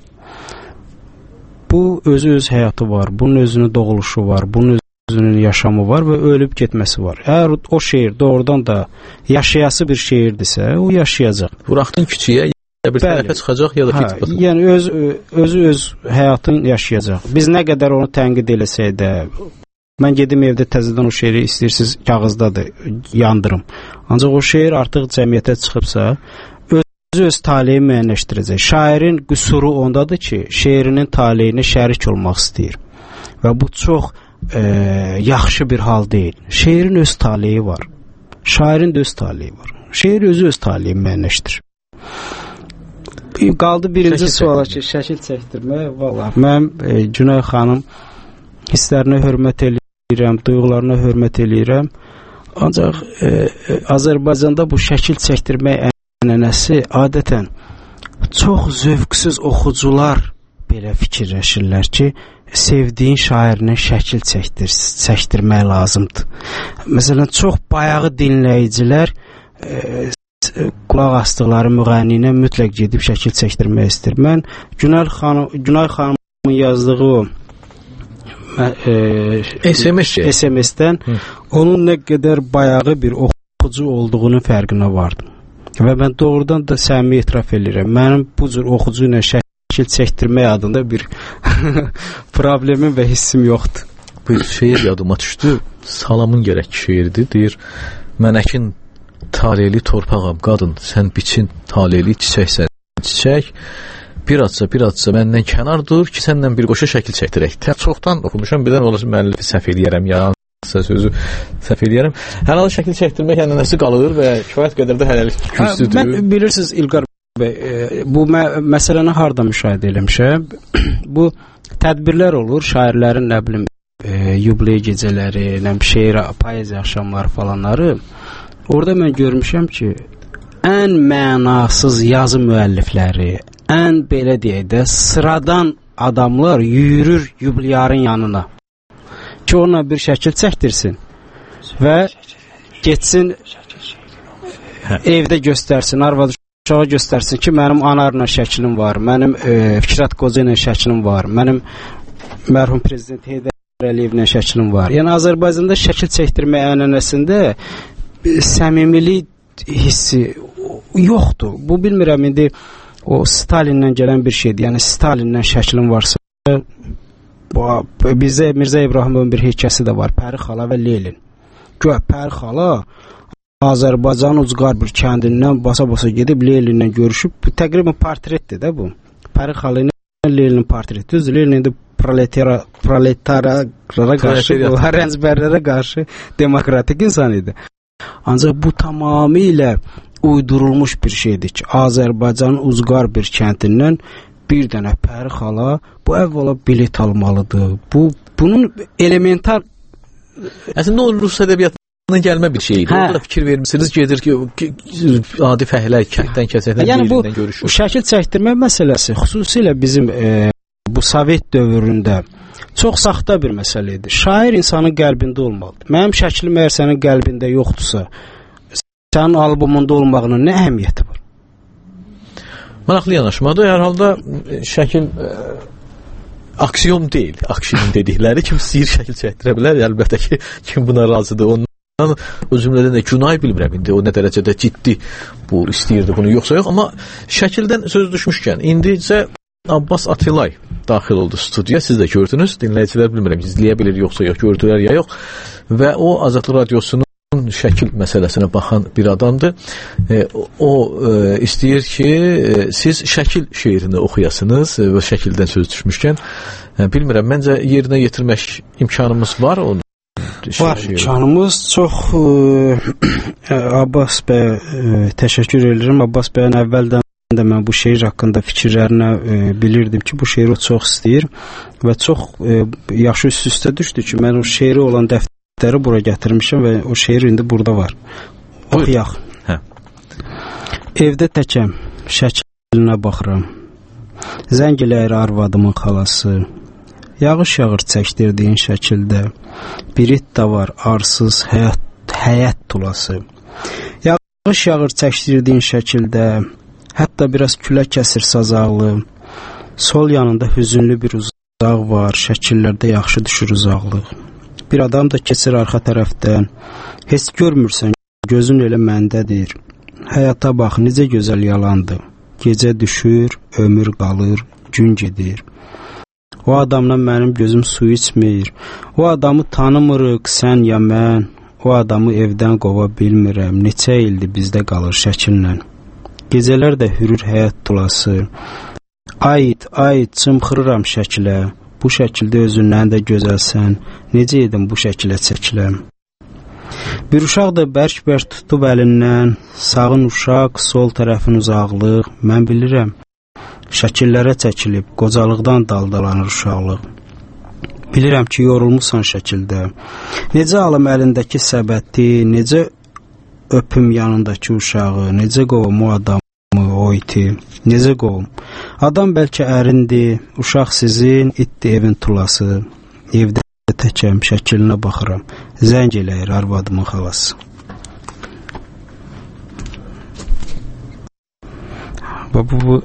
Bu, öz həyatı var, bunun özünün doğuluşu var, bunun özünün yaşamı var və ölüb getməsi var. Əgər o şeir doğrudan da yaşayası bir şeirdirsə, o yaşayacaq. Buraxdın küçüyə, ya bir tərəfə çıxacaq, ya da fit. Yəni, öz həyatını yaşayacaq. Biz nə qədər onu tənqid eləsək də, mən gedim evdə təzədən o şeiri istəyirsiniz, kağızdadır, yandırım. Ancaq o şeir artıq cəmiyyətə çıxıbsa, öz taleyi müəyyənləşdirəcək. Şairin qüsuru ondadır ki, şeirinin taleyinə şərik olmaq istəyir. Və bu çox yaxşı bir hal deyil. Şeirin öz taleyi var. Şairin də öz taleyi var. Şeir özü öz taleyi müəyyənləşdirir. qaldı birinci suala ki, şəkil çəkdirmək. Vallahi mən Günay xanım hisslərinə hörmət eləyirəm, duyğularına hörmət eləyirəm. Ancaq Azərbaycanda bu şəkil çəkdirmək ənənəsi adətən çox zövqsüz oxucular belə fikirləşirlər ki, sevdiyin şairinin şəkil çəkdirmək lazımdır. Məsələn, çox bayağı dinləyicilər qulaq asdıqları müğənninə mütləq gedib şəkil çəkdirmək istəyir. Mən Günay xanımın yazdığı o SMS-dən onun nə qədər bayağı bir oxucu olduğunun fərqinə vardım. Və mən doğrudan da səmimi etiraf edirəm. Mənim bu cür oxucu ilə şəkil çəkdirmək adında bir problemim və hissim yoxdur. Bu şeir yadıma düşdü. Salamın gərək şeirdir. Deyir, mənəkin taleyli torpağam qadın, sən biçin taleyli çiçəksən çiçək. Bir azca məndən kənar dur ki, səndən bir qoşa şəkil çəkdirək. Çoxdan oxumuşam, birdən olası müəllifi səhv eləyərəm, yalansa sözü səhv eləyərəm. Hər halda şəkil çəkdirmək ənənəsi qalır və kifayət qədər də hələlik gücsüzdür. Mən bilirsiniz İlqar bəy, bu məsələni harda müşahidə eləmişəm? Bu tədbirlər olur, şairlərin nə bilim yubiley gecələri, nə bilim şeir, poeziya axşamları falanları. Orada mən görmüşəm ki, ən mənasız yazı müəllifləri, ən belə deyək də sıradan adamlar yürür yubilyarın yanına ki, onunla bir şəkil çəkdirsin və getsin evdə göstərsin, arvad uşağa göstərsin ki, mənim anarla şəklim var, mənim Fikrat Qoca ilə şəklim var, mənim mərhum prezident Heydər Əliyevlə şəklim var. Yəni Azərbaycanda şəkil çəkdirmə ənənəsində səmimilik hissi yoxdur. Bu bilmirəm, indi o Stalindən gələn bir şeydir. Yəni Stalindən şəklin varsa, bizdə Mirzə İbrahimovun bir heykəsi də var, Pəri xala və Lenin. Göy Pəri xala Azərbaycanın ucqar bir kəndindən basa-basa gedib Leninlə görüşüb, bu təqribən portretdir də bu. Pəri xala ilə Leninin portreti. Düzdür, Lenin də proletarlara qarşı, rəncbərlərə qarşı demokratik insan idi. Ancaq bu tamamilə uydurulmuş bir şeydir ki, Azərbaycanın ucqar bir kəntindən bir dənə Pəri xala bu əvvəla bilet almalıdır. Bunun elementar... Əslində o Rus ədəbiyyatından gəlmə bir şeydir. Orada da fikir vermişsiniz, gedir ki, adi fəhlə, kənddən, kəsəkdən birindən görüşür. Bu şəkil çəkdirmə məsələsi xüsusilə bizim bu Sovet dövründə çox saxta bir məsələdir. Şair insanın qəlbində olmalıdır. Mənim şəklim əgər sənin qəlbində yoxdursa, sənin albumunda olmağının nə əhəmiyyəti var? Maraqlı yanaşmadır. Hər halda şəkil aksiyon deyil. Aksiyon dedikləri kim istəyir şəkil çəkdirə bilər. Əlbəttə ki, kim buna razıdır. Ondan o cümlədən də Günay bilmirəm indi o nə dərəcədə ciddi bu istəyirdi bunu yoxsa yox. Amma şəkildən söz düşmüşkən indicə Abbas Atilay daxil oldu studiyaya. Siz də gördünüz. Dinləyicilər bilmirəm izləyə bilir yoxsa yox, gördülər ya yox. Və o Azadlıq Radiosunun şəkil məsələsinə baxan bir adamdır. O istəyir ki, siz şəkil şeirini oxuyasınız və şəkildən söz düşmüşkən. Bilmirəm, məncə yerinə yetirmək imkanımız var onu. Var, imkanımız çox. Abbas bəy təşəkkür edirəm. Abbas bəyin əvvəldən də mən bu şeir haqqında fikirlərinə bilirdim ki, bu şeiri o çox istəyir və çox yaxşı üst-üstə düşdü ki, mən o şeiri olan dəftəri bura gətirmişəm və o şeir indi burada var. Oxuyaq. Evdə təkəm, şəklinə baxıram. Zəng eləyir arvadımın xalası. Yağış yağır çəkdirdiyin şəkildə. Bir it də var, arsız həyət tulası. Yağış yağır çəkdirdiyin şəkildə. Hətta biraz külə kəsir sazaqlı. Sol yanında hüzünlü bir uzaq var. Şəkillərdə yaxşı düşür uzaqlıq. Bir adam da keçir arxa tərəfdən. Heç görmürsən, gözün elə məndədir. Həyata bax, necə gözəl yalandır. Gecə düşür, ömür qalır, gün gedir. O adamla mənim gözüm su içmir. O adamı tanımırıq, sən ya mən. O adamı evdən qova bilmirəm. Neçə ildir bizdə qalır şəkillə. Gecələr də hürür həyat tulası. Ayit, çımxırıram şəkilə. Bu şəkildə özündən də gözəlsən. Necə edim bu şəkilə çəkiləm? Bir uşaq da bərk-bərk tutub əlindən. Sağın uşaq, sol tərəfin uzaqlıq. Mən bilirəm. şəkillərə çəkilib, qocalıqdan daldalanır uşaqlıq. Bilirəm ki, yorulmusan şəkildə. Necə alım əlindəki səbəti, necə öpüm yanındakı uşağı, necə qovum o adamı, o iti, necə qovum. Adam bəlkə ərindir, uşaq sizin, itdir evin tulası. Evdə təkəm, şəkilinə baxıram. Zəng eləyir arvadımın xalası. Bu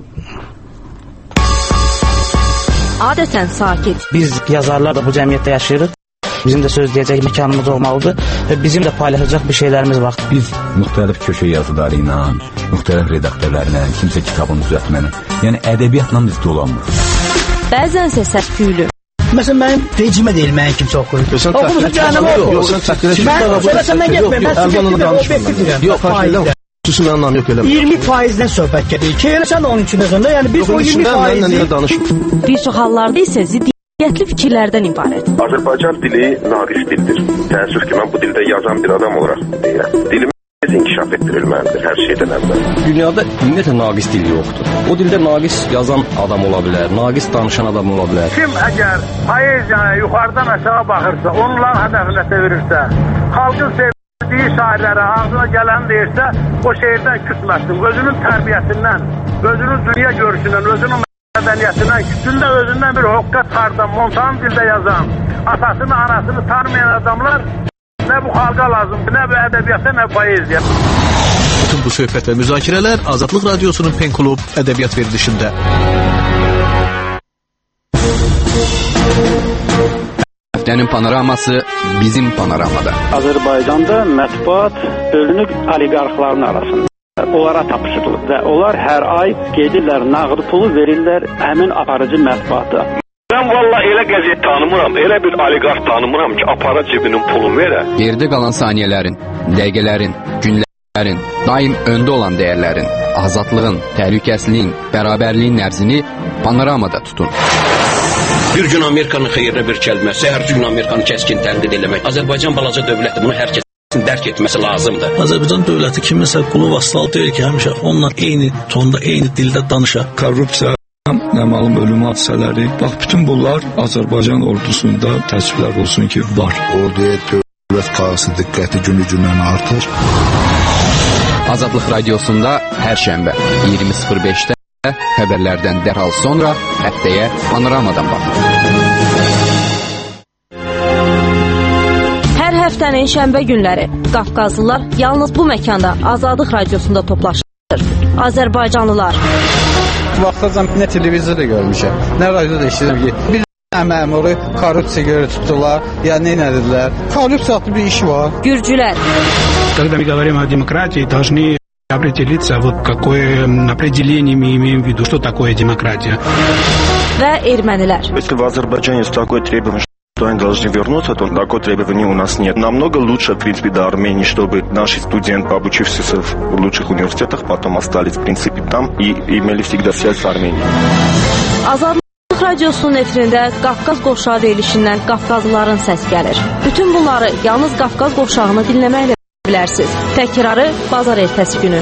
adətən sakit. Biz yazarlar da bu cəmiyyətdə yaşayırıq. Bizim də söz deyəcək məkanımız olmalıdır və bizim də paylaşacaq bir şeylərimiz var. Biz müxtəlif köşə yazıları ilə, müxtəlif redaktörlərlə, kimsə kitabın düzəltməni, yəni ədəbiyyatla biz dolanmırıq. Bəzənsə səs-küylü. Məsələn, mənim rejimə deyil, mənim kimsə oxuyur. Oxumusun cəhənnəmə oxuyur. Mən səndən getməyim, mən subjektiv obyektiv deyirəm. Yox, fayda. Xüsusən anlam yox eləmə. 20%-dən söhbət gedir. Ki, elə sən də onun içində sonunda, yəni biz o 20%-i... Bir çox hallarda isə ziddiyyətli fikirlərdən ibarət. Azərbaycan dili naqis dildir. Təəssüf ki, mən bu dildə yazan bir adam olaraq deyirəm. Dilimiz inkişaf etdirilməlidir hər şeydən əvvəl. Dünyada ümumiyyətlə naqis dil yoxdur. O dildə naqis yazan adam ola bilər, naqis danışan adam ola bilər. Kim əgər poeziyaya yuxarıdan aşağı baxırsa, onların hədəfinə çevirirsə, xalqın sevdiyi şairlərə ağzına gələn deyirsə, o şeirdən küsməsin. Özünün tərbiyəsindən, özünün dünya görüşündən, özünün mədəniyyətindən, küsündə özündən bir hoqqa çıxardan, montan dildə yazan, atasını, anasını tanımayan adamlar nə bu xalqa lazımdır, nə bu ədəbiyyata, nə poeziya. Bütün bu söhbət və müzakirələr Azadlıq Radiosunun Pen Klub ədəbiyyat verilişində. Həftənin panoraması bizim panoramada. Azərbaycanda mətbuat bölünüb oliqarxların arasında. Onlara tapışırılır və onlar hər ay gedirlər, nağd pulu verirlər həmin aparıcı mətbuata. Mən valla elə qəzet tanımıram, elə bir oliqarx tanımıram ki, apara cibinin pulunu verə. Yerdə qalan saniyələrin, dəqiqələrin, günlərin, daim öndə olan dəyərlərin, azadlığın, təhlükəsizliyin, bərabərliyin nəbzini panoramada tutun. Bir gün Amerikanın xeyrinə bir kəlmə, səhərci gün Amerikanı kəskin tənqid eləmək. Azərbaycan balaca dövlətdir, bunu hər kəsin dərk etməsi lazımdır. Azərbaycan dövləti kiminsə qulu vassal deyil ki, həmişə onunla eyni tonda, eyni dildə danışa. Korrupsiya, nəmalım ölüm hadisələri, bax bütün bunlar Azərbaycan ordusunda təəssüflər olsun ki, var. Orduya dövlət qayğısı diqqəti günü-gündən artır. Azadlıq Radiosunda hər şənbə 20:05-də xəbərlərdən dərhal sonra həftəyə panoramadan baxın. Hər həftənin şənbə günləri Qafqazlılar yalnız bu məkanda Azadlıq Radiosunda toplaşır. Azərbaycanlılar. Vaxtacan nə televizorda görmüşəm, nə radioda eşidirəm ki, bir məmuru korrupsiya görə tutdular, ya nə edildilər. Korrupsiya adlı bir iş var. Gürcülər. Когда мы говорим о демократии, должны определиться, вот какое определение мы имеем в виду, что такое демократия. Və ermənilər. Если в Азербайджане есть такое требование, что они должны вернуться, то такого требования у нас нет. Намного лучше, в принципе, до Армении, чтобы наши студенты, обучившиеся в лучших университетах, потом остались, в принципе, там и имели всегда связь с Арменией. Azadlıq Radiosunun efirində Qafqaz qovşağı verilişindən Qafqazlıların səs gəlir. Bütün bunları yalnız Qafqaz qovşağını dinləməklə bilərsiniz. Təkrarı bazar ertəsi günü.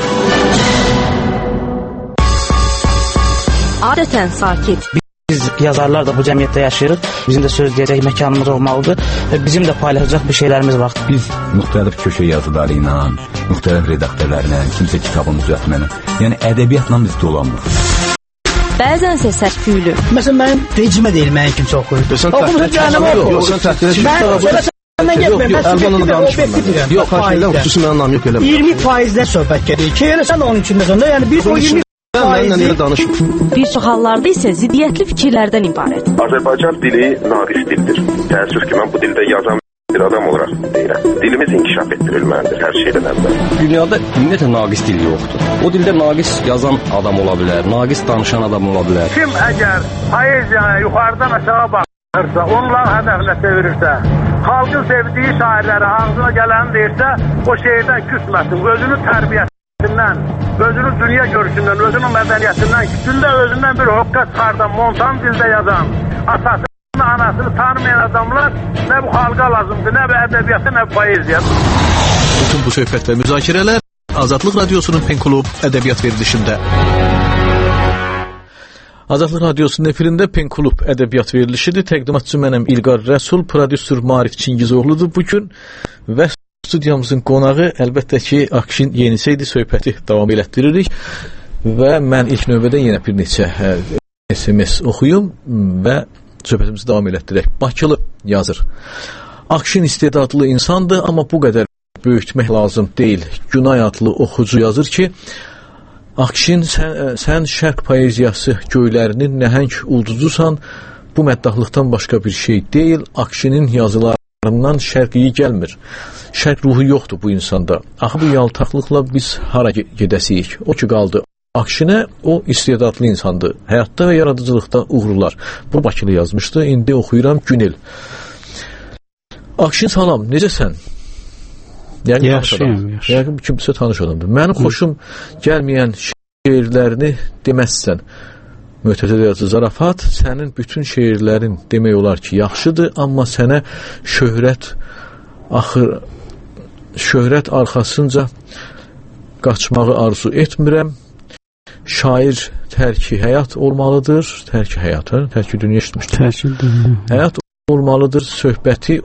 Adətən sakit. Biz yazarlar da bu cəmiyyətdə yaşayırıq. Bizim də söz deyəcək məkanımız olmalıdır və bizim də paylaşacaq bir şeylərimiz var. Biz müxtəlif köşə yazıları ilə, müxtəlif redaktörlərlə, kimsə kitabın düzəltməni, yəni ədəbiyyatla biz dolanmırıq. Bəzənsə səs-küylü. Məsələn, mənim rejimə deyil, mənim kimsə oxuyur. Oxumusun cəhənnəmə oxuyur. Yox, sən təhqir mən səndən getməyim, mən subjektiv obyektiv deyirəm. Yox, fayda. Xüsusən anlam yox eləmə. 20%-dən söhbət gedir. Ki, elə sən də onun içində sonunda, yəni biz o 20%-i... Bir çox hallarda isə ziddiyyətli fikirlərdən ibarət. Azərbaycan dili naqis dildir. Təəssüf ki, mən bu dildə yazan bir adam olaraq deyirəm. Dilimiz inkişaf etdirilməlidir hər şeydən əvvəl. Dünyada ümumiyyətlə naqis dil yoxdur. O dildə naqis yazan adam ola bilər, naqis danışan adam ola bilər. Kim əgər poeziyaya yuxarıdan aşağı baxırsa, onların hədəfinə çevirirsə, xalqın sevdiyi şairlərə ağzına gələn deyirsə, o şeirdən küsməsin. Özünün tərbiyəsindən, özünün dünya görüşündən, özünün mədəniyyətindən, küsündə özündən bir hoqqa çıxardan, montan dildə yazan, atasını, anasını tanımayan adamlar nə bu xalqa lazımdır, nə bu ədəbiyyata, nə bu poeziya. Bütün bu söhbət və müzakirələr Azadlıq Radiosunun Pen Klub ədəbiyyat verilişində. Azadlıq Radiosunun efirində Pen Klub ədəbiyyat verilişidir. Təqdimatçı mənəm İlqar Rəsul, prodüser Marif Çingizoğludur bugün və studiyamızın qonağı əlbəttə ki, Akşin Yeniseydi, söhbəti davam elətdiririk və mən ilk növbədə yenə bir neçə SMS oxuyum və söhbətimizi davam elətdirək. Bakılı yazır. Akşin istedadlı insandır, amma bu qədər böyütmək lazım deyil. Günay adlı oxucu yazır ki, Akşin, sən şərq poeziyası göylərinin nəhəng ulduzusan, bu məddahlıqdan başqa bir şey deyil. Akşinin yazılarından şərq iyi gəlmir. Şərq ruhu yoxdur bu insanda. Axı bu yaltaqlıqla biz hara gedəsiyik? O ki qaldı. Akşinə o istedadlı insandır. Həyatda və yaradıcılıqda uğurlar. Bu Bakılı yazmışdı. İndi oxuyuram Günel. Akşin salam, necəsən? Yaxşıyam. Yəqin kimsə tanış adamdır. Mənim xoşum gəlməyən şeirlərini deməzsən. Möhtəzədə yazı zarafat, sənin bütün şeirlərin demək olar ki, yaxşıdır, amma sənə şöhrət arxasınca qaçmağı arzu etmirəm. Şair tərki həyat olmalıdır. Tərki həyat, tərki dünya eşitmişdir. Tərki dünya. Həyat olmalıdır. Söhbəti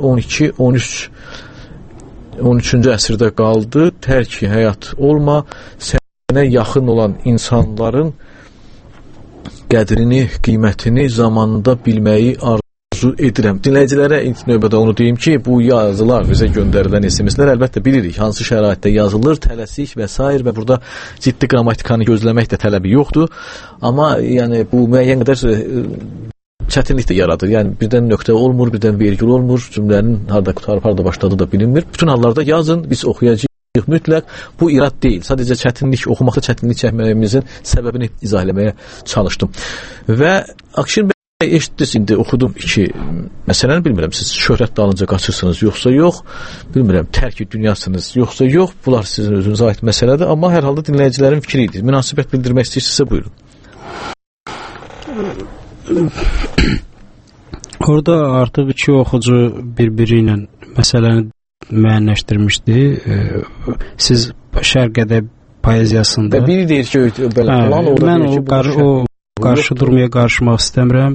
13-cü əsrdə qaldı. Tərki həyat olma. Sənə yaxın olan insanların qədrini, qiymətini zamanında bilməyi arzu edirəm. Dinləyicilərə ilk növbədə onu deyim ki, bu yazılar, bizə göndərilən SMS-lər əlbəttə bilirik. Hansı şəraitdə yazılır, tələsik və s. və burada ciddi qrammatikanı gözləmək də tələbi yoxdur. Amma yəni bu müəyyən qədər çətinlik də yaradır. Yəni birdən nöqtə olmur, birdən vergül olmur, cümlənin harda qutarıb, harda başladığı da bilinmir. Bütün hallarda yazın, biz oxuyacağıq mütləq. Bu irad deyil. Sadəcə çətinlik, oxumaqda çətinlik çəkməyimizin səbəbini izah eləməyə çalışdım. Və Akşin bəy eşitdiniz, indi oxudum iki məsələni, bilmirəm, siz şöhrət dalınca qaçırsınız, yoxsa yox, bilmirəm, tərki dünyasınız, yoxsa yox, bunlar sizin özünüzə aid məsələdir, amma hər halda dinləyicilərin fikri idi. Münasibət bildirmək istəyirsinizsə buyurun. Orada artıq iki oxucu bir-biri ilə məsələni müəyyənləşdirmişdi. Siz şərq ədəb poeziyasında... Biri deyir ki, belə falan, o qarşı durmaya qarışmaq istəmirəm.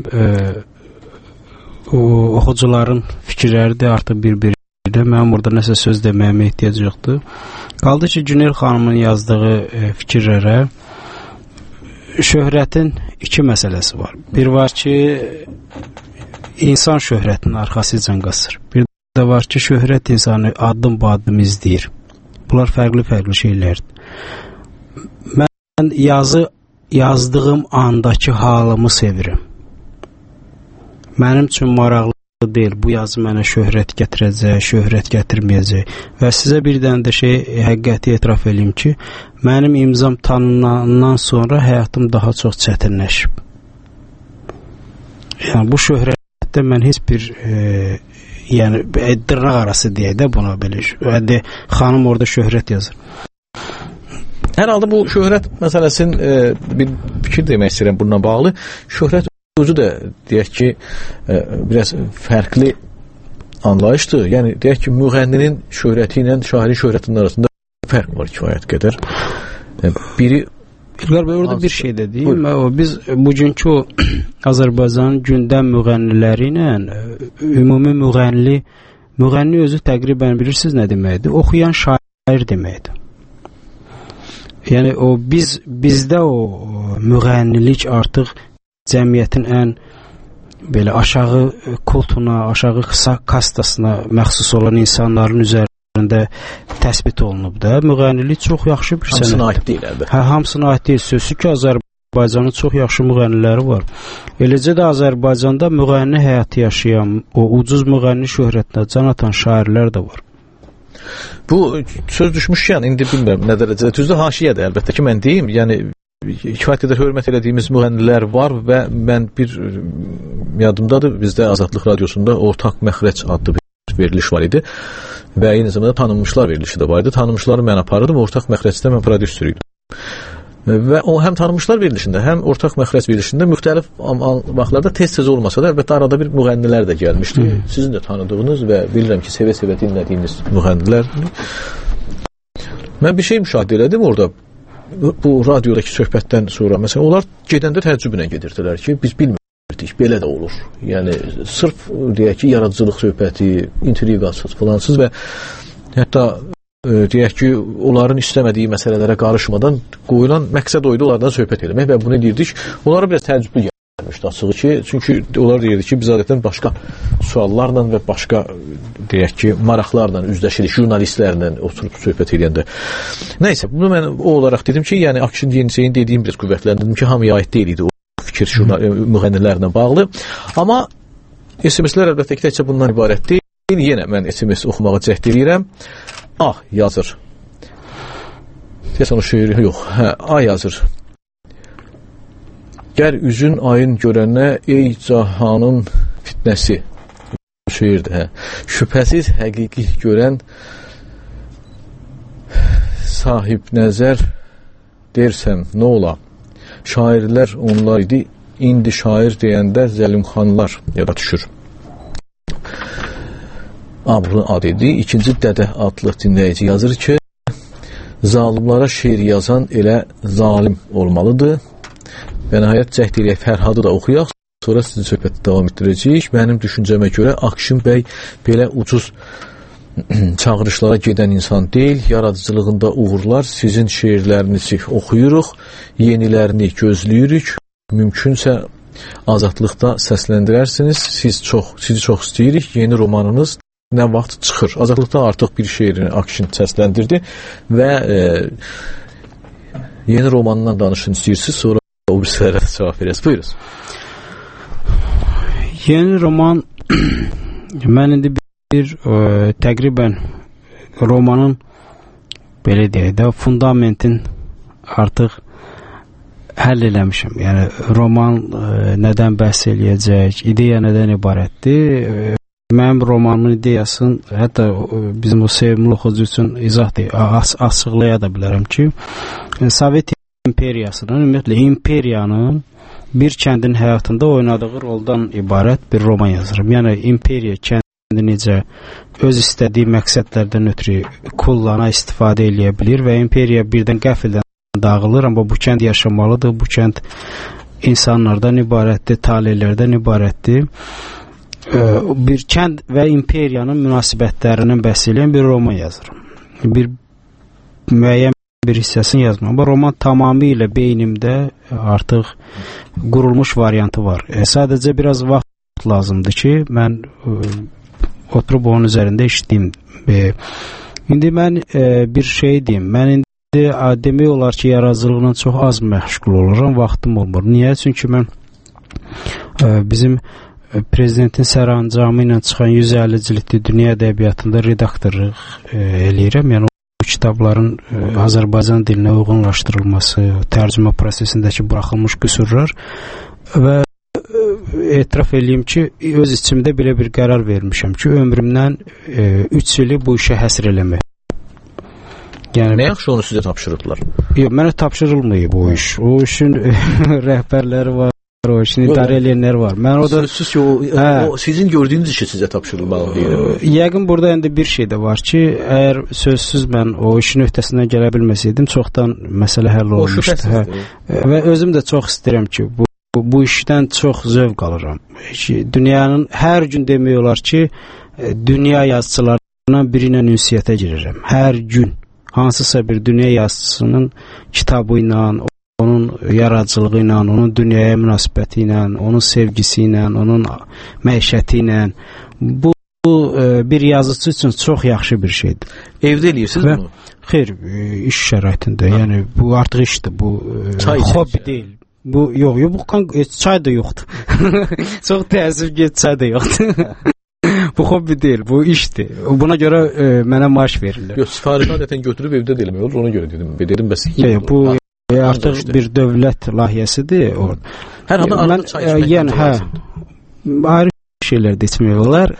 O oxucuların fikirləri də artıq bir-biri ilə. Mənim orada nəsə söz deməyimə ehtiyac yoxdur. Qaldı ki, Günel xanımın yazdığı fikirlərə şöhrətin iki məsələsi var. Bir var ki, insan şöhrətinin arxasıcan qasır. Bir də var ki, şöhrət insanı addım-baddım izləyir. Bunlar fərqli-fərqli şeylərdir. Mən yazdığım andakı halımı sevirəm. Mənim üçün maraqlı deyil, bu yazı mənə şöhrət gətirəcək, şöhrət gətirməyəcək. Və sizə bir dənə də həqiqəti etiraf edeyim ki, mənim imzam tanınandan sonra həyatım daha çox çətinləşib. Yəni, bu şöhrətdə mən heç bir yəni, dırnaq arası deyək də buna belə. Xanım orada şöhrət yazır. Hər halda bu şöhrət məsələsinin bir fikir demək istəyirəm bununla bağlı. Şöhrət özü də deyək ki, biraz fərqli anlayışdır. Yəni, deyək ki, müğənninin şöhrəti ilə şairin şöhrətinin arasında fərq var kifayət qədər. Biri... İlqar bəy, orada bir şey də deyim. Biz bugünkü o Azərbaycanın gündəm müğənniləri ilə ümumi müğənni özü təqribən bilirsiniz nə deməkdir? Oxuyan şair deməkdir. Yəni, bizdə o müğənnilik artıq cəmiyyətin ən belə aşağı kultuna, aşağı kastasına məxsus olan insanların üzərində təsbit olunub da. Müğənnilik çox yaxşı bir sənətdir. Hamısına aid deyil əlbəttə. Hamısına aid deyil. Sözsüz ki, Azərbaycanın çox yaxşı müğənniləri var. Eləcə də Azərbaycanda müğənni həyatı yaşayan, o ucuz müğənni şöhrətinə can atan şairlər də var. Bu söz düşmüşkən, indi bilmirəm nə dərəcədə düzdür, haşiyədir əlbəttə ki, mən deyim, yəni kifayət qədər hörmət elədiyimiz müğənnilər var və mən bir yadımdadır, bizdə Azadlıq Radiosunda Ortaq Məxrəc adlı bir veriliş var idi və eyni zamanda tanınmışlar verilişi də var idi. Tanınmışları mən aparırdım, Ortaq Məxrəcdə mən prodüser idim. Və o həm tanınmışlar verilişində, həm Ortaq Məxrəc verilişində müxtəlif vaxtlarda tez-tez olmasa da, əlbəttə arada bir müğənnilər də gəlmişdi. Sizin də tanıdığınız və bilirəm ki, sevə-sevə dinlədiyiniz müğənnilər. Mən bir şey müşahidə elədim orada. bu radiodakı söhbətdən sonra məsələn onlar gedəndə təəccüblə gedirdilər ki, biz bilmirdik, belə də olur. Yəni sırf deyək ki, yaradıcılıq söhbəti, intriqasız, filansız və hətta deyək ki, onların istəmədiyi məsələlərə qarışmadan qoyulan məqsəd oydu onlardan söhbət etmək və bunu deyirdik. Onlara biraz təəccüblü gəlmişdi açığı ki, çünki onlar deyirdi ki, biz adətən başqa suallarla və başqa deyək ki, maraqlarla üzləşirik, jurnalistlərlə oturub söhbət edəndə. Nəysə, bunu mən o olaraq dedim ki, yəni Akşin Yeniçəyin dediyim bir qüvvətləndirdim ki, hamıya aid deyil idi o fikir müğənnilərlə bağlı. Amma SMS-lər əlbəttə ki, təkcə bundan ibarət deyil. Yenə mən SMS oxumağa cəhd edirəm. A yazır. Deyəsən o şeiri yox. A yazır. Gər üzün ayın görənə ey cahanın fitnəsi. Şeirdir. Şübhəsiz həqiqi görən sahib nəzər dersən nə ola? Şairlər onlar idi. İndi şair deyəndə zəlimxanlar yada düşür. Bunun adı idi. İkinci Dədə adlı dinləyici yazır ki, zalimlara şeir yazan elə zalim olmalıdır. Və nəhayət cəhd eləyək Fərhadı da oxuyaq. Sonra sizin söhbəti davam etdirəcəyik. Mənim düşüncəmə görə Akşin bəy belə ucuz çağırışlara gedən insan deyil. Yaradıcılığında uğurlar. Sizin şeirlərinizi oxuyuruq. Yenilərini gözləyirik. Mümkünsə Azadlıqda səsləndirərsiniz. Sizi çox istəyirik. Yeni romanınız nə vaxt çıxır? Azadlıqda artıq bir şeirini Akşin səsləndirdi və yeni romanından danışın istəyirsiniz, sonra o bir səhərə cavab verəsiniz. Buyuruz. Yeni roman mən indi bir təqribən romanın belə deyək də fundamentin artıq həll eləmişəm. Yəni roman nədən bəhs eləyəcək, ideya nədən ibarətdir? Mənim romanımın ideyasını hətta bizim o sevimli oxucu üçün izah açıqlaya da bilərəm ki, Sovet imperiyasının, ümumiyyətlə imperiyanın bir kəndin həyatında oynadığı roldan ibarət bir roman yazırım. Yəni imperiya kəndi necə öz istədiyi məqsədlərdən ötürü kullana istifadə eləyə bilir və imperiya birdən qəfildən dağılır, amma bu kənd yaşamalıdır, bu kənd insanlardan ibarətdir, talelərdən ibarətdir. Bir kənd və imperiyanın münasibətlərindən bəhs edən bir roman yazırım. Bir müəyyən bir hissəsini yazmam. Bu roman tamamilə beynimdə artıq qurulmuş variantı var. Sadəcə biraz vaxt lazımdır ki, mən oturub onun üzərində işləyim. İndi mən bir şey deyim. Mən indi demək olar ki, yaradıcılıqla çox az məşğul oluram, vaxtım olmur. Niyə? Çünki mən bizim prezidentin sərəncamı ilə çıxan 150 cildli dünya ədəbiyyatında redaktorluq eləyirəm. Yəni o kitabların Azərbaycan dilinə uyğunlaşdırılması, tərcümə prosesindəki buraxılmış qüsurlar və etiraf eləyim ki, öz içimdə belə bir qərar vermişəm ki, ömrümdən 3 ili bu işə həsr eləmək. Yəni, nə yaxşı onu sizə tapşırırdılar? Yox, mənə tapşırılmayıb o iş. O işin rəhbərləri var. O işini idarə eləyənlər var. Mən o da sizin gördüyünüz işi sizə tapşırılmalı deyirəm. Yəqin burada indi bir şey də var ki, əgər sözsüz mən o işin öhdəsindən gələ bilməsəydim, çoxdan məsələ həll olmuşdu. Və özüm də çox istəyirəm ki, bu işdən çox zövq alıram. Dünyanın hər gün demək olar ki, dünya yazıçılarından biri ilə ünsiyyətə girirəm. Hər gün hansısa bir dünya yazıçısının kitabı ilə, onun yaradıcılığı ilə, onun dünyaya münasibəti ilə, onun sevgisi ilə, onun məişəti ilə. Bu bir yazıcı üçün çox yaxşı bir şeydir. Evdə eləyirsiniz bunu? Xeyr, iş şəraitində. Yəni bu artıq işdir. Bu hobbi deyil. Bu yox, bu çay da yoxdur. Çox təəssüf ki, çay da yoxdur. Bu hobbi deyil, bu işdir. Buna görə mənə maaş verirlər. Yox, sifarişi adətən götürüb evdə də eləmək olur, ona görə dedim. Dedim bəs. Bu artıq bir dövlət layihəsidir. Hər halda arada çay içmək lazımdır. Ayrı şeylər də içmək olar.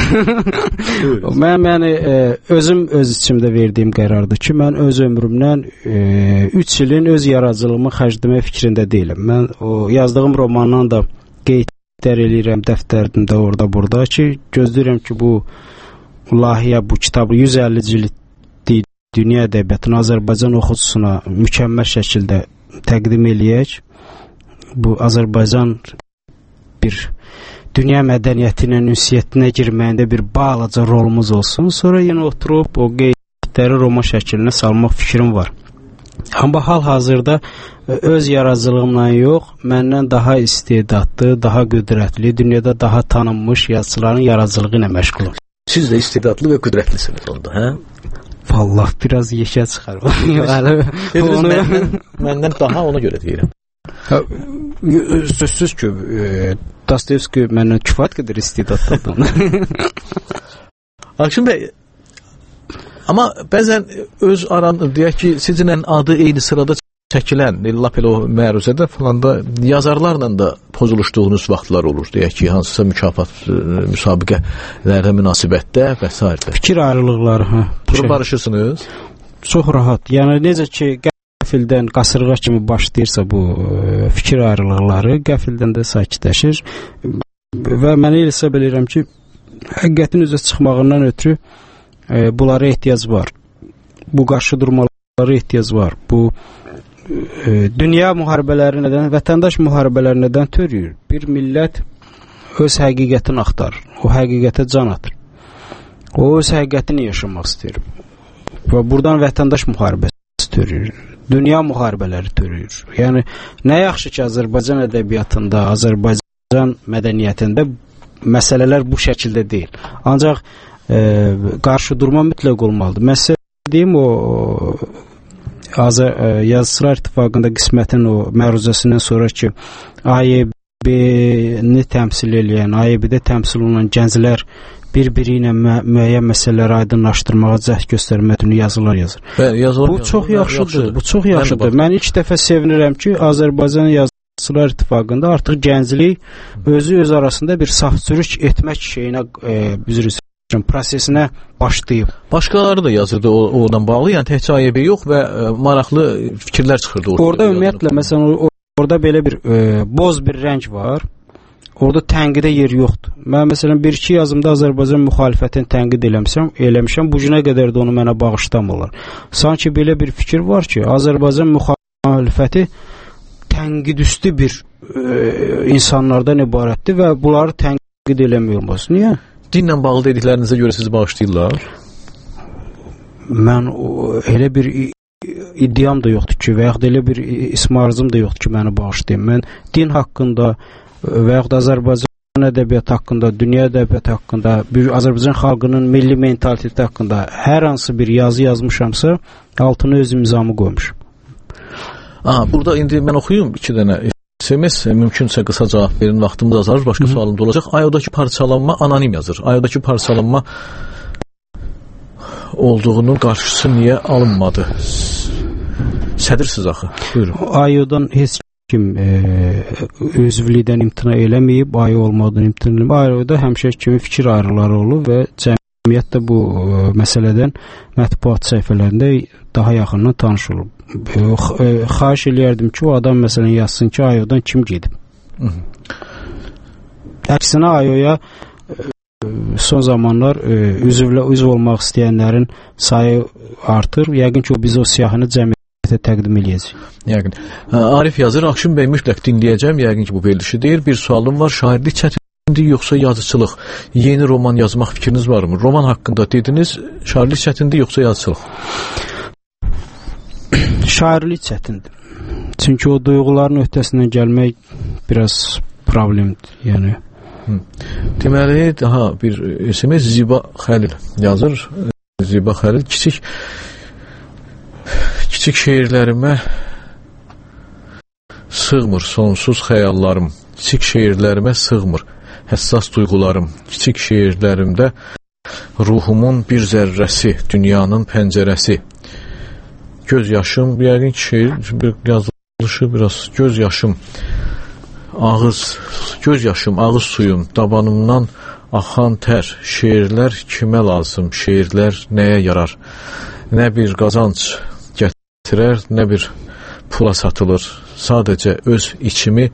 Mən özüm öz içimdə verdiyim qərardır ki, mən öz ömrümdən 3 ilin öz yaradıcılığımı xərcləmək fikrində deyiləm. Mən o yazdığım romandan da qeydlər eləyirəm dəftərimdə, orada burada ki, gözləyirəm ki, bu layihə, bu kitabı 150 cild dünya ədəbiyyatını Azərbaycan oxucusuna mükəmməl şəkildə təqdim eləyək. Bu Azərbaycan bir dünya mədəniyyəti ilə ünsiyyətinə girməyində bir balaca rolumuz olsun. Sonra yenə oturub o qeydləri roman şəklinə salmaq fikrim var. Amma hal-hazırda öz yaradıcılığımla yox, məndən daha istedadlı, daha qüdrətli, dünyada daha tanınmış yazıçıların yaradıcılığı ilə məşğulum. Siz də istedadlı və qüdrətlisiniz onda, hə? Vallahi biraz yekə çıxar. Məndən daha ona görə deyirəm. Sözsüz ki, Dostoyevski məndən kifayət qədər istedadlıdır. Akşin bəy, amma bəzən öz deyək ki, sizinlə adı eyni sırada çəkilən, lap elə o məruzədə falan da yazarlarla da pozuluşduğunuz vaxtlar olur, deyək ki, hansısa mükafat, müsabiqələrə münasibətdə və s. Fikir ayrılıqları, hə. Burada barışırsınız? Çox rahat. Yəni, necə ki, qəfildən qasırğa kimi başlayırsa bu fikir ayrılıqları, qəfildən də sakitləşir və mənə elə hesab edirəm ki, həqiqətin üzə çıxmağından ötürü bunlara ehtiyac var. Bu qarşı durmalara ehtiyac var. Bu dünya müharibələri nədən, vətəndaş müharibələri nədən törüyür? Bir millət öz həqiqətini axtarır. O həqiqətə can atır. O öz həqiqətini yaşamaq istəyir. Və buradan vətəndaş müharibəsi törüyür. Dünya müharibələri törüyür. Yəni, nə yaxşı ki, Azərbaycan ədəbiyyatında, Azərbaycan mədəniyyətində məsələlər bu şəkildə deyil. Ancaq qarşı durma mütləq olmalıdır. Məsələ deyim, o Yazıçılar İttifaqında qismətin o məruzəsindən sonra ki, AYB-ni təmsil eləyən, AYB-də təmsil olunan gənclər bir-biri ilə müəyyən məsələləri aydınlaşdırmağa cəhd göstərmək üçün yazılar yazır. Bu çox yaxşıdır. Bu çox yaxşıdır. Mən ilk dəfə sevinirəm ki, Azərbaycan Yazıçılar İttifaqında artıq gənclik özü öz arasında bir saf-sürük etmək şeyinə prosesinə başlayıb. Başqaları da yazırdı oradan bağlı, yəni təkcə AYB yox və maraqlı fikirlər çıxırdı orada. Orada ümumiyyətlə, məsələn, orada belə bir boz bir rəng var. Orada tənqidə yer yoxdur. Mən məsələn bir-iki yazımda Azərbaycan müxalifətini tənqid eləmişəm. Bu günə qədər də onu mənə bağışlamırlar. Sanki belə bir fikir var ki, Azərbaycan müxalifəti tənqid üstü bir insanlardan ibarətdir və bunları tənqid eləmək olmaz. Niyə? Dinlə bağlı dediklərinizə görə sizi bağışlayırlar? Mən elə bir iddiam da yoxdur ki, və yaxud elə bir ismarızım da yoxdur ki, məni bağışlayayım. Mən din haqqında və yaxud Azərbaycan ədəbiyyatı haqqında, dünya ədəbiyyatı haqqında, Azərbaycan xalqının milli mentaliteti haqqında hər hansı bir yazı yazmışamsa, altına öz imzamı qoymuşum. Burada indi mən oxuyum 2 dənə SMS, mümkünsə qısa cavab verin, vaxtımız azalır, başqa sualım da olacaq. Ayodakı parçalanma anonim yazır. Ayodakı parçalanma olduğunun qarşısı niyə alınmadı? Sədirsiz axı. Buyurun. Ayodan heç kim üzvlükdən imtina eləməyib, ayo olmadan imtina eləməyib. Ayoda həmişə kimi fikir ayrıları olur və cəmiyyət də bu məsələdən mətbuat səhifələrində daha yaxından tanış olub. Xahiş eləyərdim ki, o adam məsələn yazsın ki, ayodan kim gedib. Əksinə ayoya son zamanlar üzv olmaq istəyənlərin sayı artır. Yəqin ki, o biz o siyahını cəmiyyətə təqdim eləyəcək. Yəqin. Arif yazır, Akşin bəy mütləq dinləyəcəm. Yəqin ki, bu verilişi deyir. Bir sualım var. Şairlik çətindir yoxsa yazıçılıq? Yeni roman yazmaq fikriniz varmı? Roman haqqında dediniz, şairlik çətindir yoxsa yazıçılıq? Şairlik çətindir. Çünki o duyğuların öhdəsindən gəlmək biraz problemdir. Yəni. Deməli, daha bir SMS Ziba Xəlil yazır. Ziba Xəlil, kiçik şeirlərimə sığmır sonsuz xəyallarım. Kiçik şeirlərimə sığmır həssas duyğularım. Kiçik şeirlərimdə ruhumun bir zərrəsi, dünyanın pəncərəsi. Göz yaşım, yəqin ki, şeir yazılışı biraz göz yaşım, ağız suyum, dabanımdan axan tər, şeirlər kimə lazım, şeirlər nəyə yarar? Nə bir qazanc gətirər, nə bir pula satılır. Sadəcə öz içimi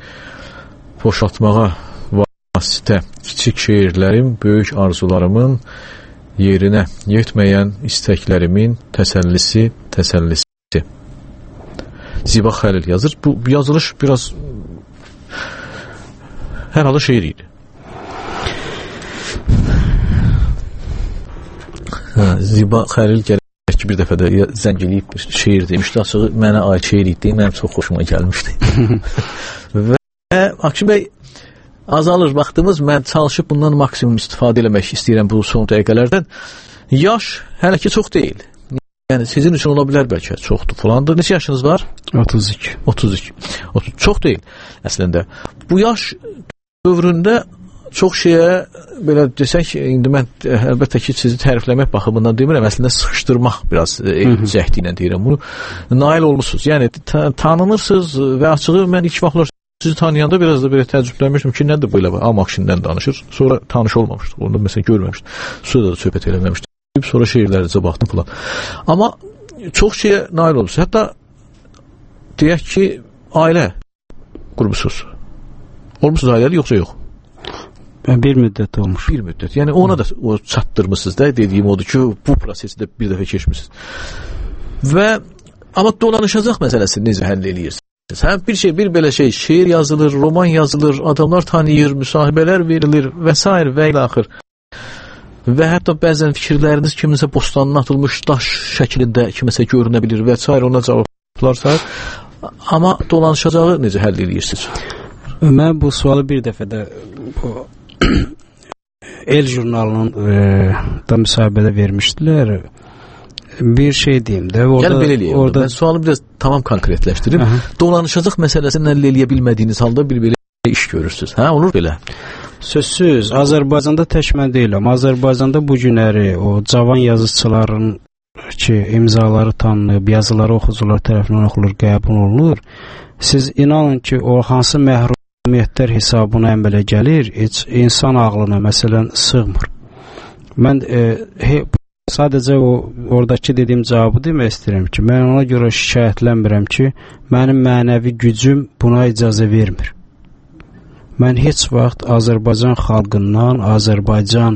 boşaltmağa vasitə. Kiçik şeirlərim, böyük arzularımın yerinə yetməyən istəklərimin təsəllisi. Ziba Xəlil yazır. Bu yazılış biraz hər halda şeir idi. Ziba Xəlil gələk ki, bir dəfə də zəng eləyib şeir demişdi. Açığı mənə aid şeir idi. Mənim çox xoşuma gəlmişdi. Və Akşin bəy, azalır vaxtımız. Mən çalışıb bundan maksimum istifadə eləmək istəyirəm bu son dəqiqələrdən. Yaş hələ ki çox deyil. Yəni sizin üçün ola bilər bəlkə çoxdur falandır. Neçə yaşınız var? 32. Çox deyil əslində. Bu yaş dövründə çox şeyə belə desək, indi mən əlbəttə ki, sizi tərifləmək baxımından demirəm, əslində sıxışdırmaq biraz cəhdi ilə deyirəm bunu. Nail olmuşsunuz, yəni tanınırsınız və açığı mən ilk vaxtlar sizi tanıyanda biraz da belə təəccüblənmişdim ki, nədir belə Akşindən danışır. Sonra tanış olmamışdıq, onu da məsələn görməmişdim. Sonra da söhbət eləməmişdim. Sonra şeirlərinizə baxdım falan. Amma çox şeyə nail olursunuz. Hətta deyək ki, ailə qurmuşsunuz. Olmuşsunuz ailəli, yoxsa yox? Bir müddət olmuş. Bir müddət. Yəni ona da o çatdırmışsınız da, dediyim odur ki, bu prosesi də bir dəfə keçmişsiniz. Və amma dolanışacaq məsələsini necə həll edirsiniz? Həm bir belə şey, şeir yazılır, roman yazılır, adamlar tanıyır, müsahibələr verilir və s. və ilə axır. Və hətta bəzən fikirləriniz kiminsə bostanına atılmış daş şəklində kiməsə görünə bilir və s. ona cavablar sayır. Amma dolanışacağı necə həll edirsiniz? Mən bu sualı bir dəfə də El jurnalının da müsahibədə vermişdilər. Bir şey deyim də, orada mən sualı biraz tamam konkretləşdirim. Dolanışacaq məsələsini həll eləyə bilmədiyiniz halda bir belə iş görürsünüz. Hə, olur belə. Sözsüz, Azərbaycanda tək mən deyiləm. Azərbaycanda bu günləri o cavan yazıçıların ki, imzaları tanınıb, yazıları oxucular tərəfindən oxunur, qəbul olunur. Siz inanın ki, o hansı məhrumiyyətlər hesabına əmələ gəlir, heç insan ağlına məsələn sığmır. Mən sadəcə oradakı dediyim cavabı demək istəyirəm ki, mən ona görə şikayətlənmirəm ki, mənim mənəvi gücüm buna icazə vermir. Mən heç vaxt Azərbaycan xalqından, Azərbaycan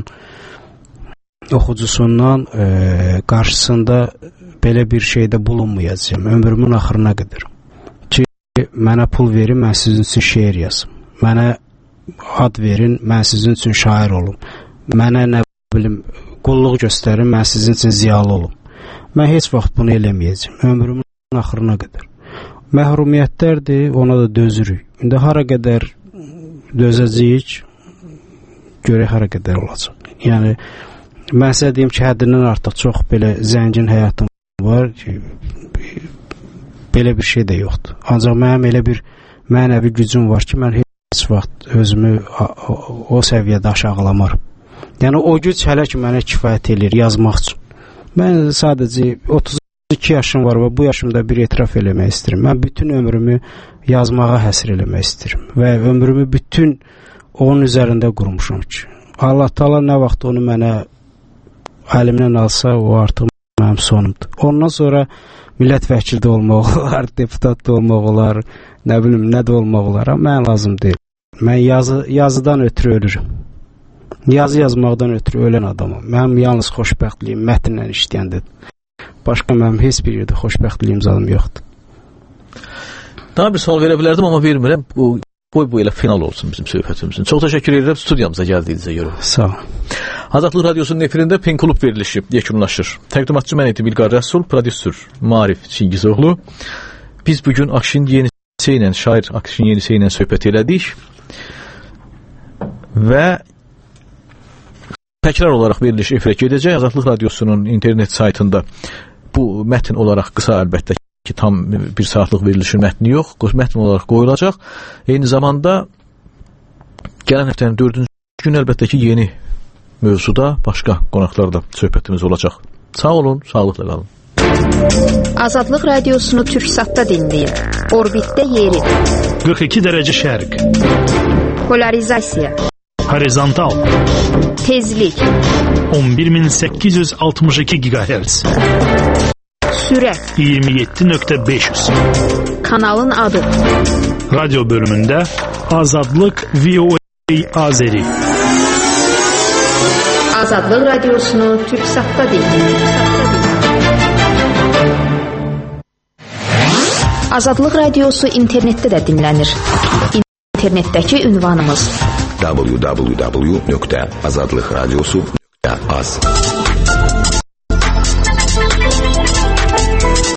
oxucusundan qarşısında belə bir şeydə bulunmayacağım. Ömrümün axırına qədər. Ki, mənə pul verin, mən sizin üçün şeir yazım. Mənə ad verin, mən sizin üçün şair olum. Mənə nə bilim, qulluq göstərin, mən sizin üçün ziyalı olum. Mən heç vaxt bunu eləməyəcəm. Ömrümün axırına qədər. Məhrumiyyətlərdir, ona da dözürük. İndi hara qədər dözəcəyik, görək hara qədər olacaq. Yəni, mən sizə deyim ki, həddindən artıq çox belə zəngin həyatım var ki, belə bir şey də yoxdur. Ancaq mənim elə bir mənəvi gücüm var ki, mən heç vaxt özümü o səviyyədə aşağılamaram. Yəni, o güc hələ ki, mənə kifayət edir yazmaq üçün. Mən sadəcə 32 yaşım var və bu yaşımda bir etiraf eləmək istəyirəm. Mən bütün ömrümü yazmağa həsr eləmək istəyirəm və ömrümü bütün onun üzərində qurmuşam ki, Allah Taala nə vaxt onu mənə əlimdən alsa, o artıq mənim sonumdur. Ondan sonra millət vəkili də olmaq olar, deputat da olmaq olar, nə bilim, nə də olmaq olar, amma mən lazım deyil. Mən yazıdan ötürü ölürüm. Yazı yazmaqdan ötürü ölən adamım. Mənim yalnız xoşbəxtliyim mətnlə işləyəndir. Başqa mənim heç bir yerdə xoşbəxtliyim zadım yoxdur. Daha bir sual verə bilərdim, amma vermirəm. Bu elə final olsun bizim söhbətimizin. Çox təşəkkür edirəm studiyamıza gəldiyinizə görə. Sağ olun. Azadlıq Radiosunun efirində Pen Klub verilişi yekunlaşır. Təqdimatçı mən idim İlqar Rəsul, prodüser Maarif Çingizoğlu. Biz bugün Akşin Yenisə ilə, şair Akşin Yenisə ilə söhbət elədik. Və təkrar olaraq veriliş efirə gedəcək. Azadlıq Radiosunun internet saytında bu mətn olaraq qısa əlbəttə ki, tam bir saatlıq verilişin mətni yox, mətn olaraq qoyulacaq. Eyni zamanda gələn həftənin 4-cü gün əlbəttə ki, yeni mövzuda başqa qonaqlarla söhbətimiz olacaq. Sağ olun, sağlıqla qalın. Azadlıq Radiosunu Türksatda dinləyin. Orbitdə yeri. 42 dərəcə şərq. Polarizasiya. Horizontal. Tezlik. 11862 GHz. Sürət. 27.500. Kanalın adı. Radyo bölümündə Azadlıq VOA Azeri. Azadlıq radiosunu Türksatda dinləyin. Azadlıq radiosu internetdə də dinlənir. İnternetdəki ünvanımız www.azadlıqradiosu.az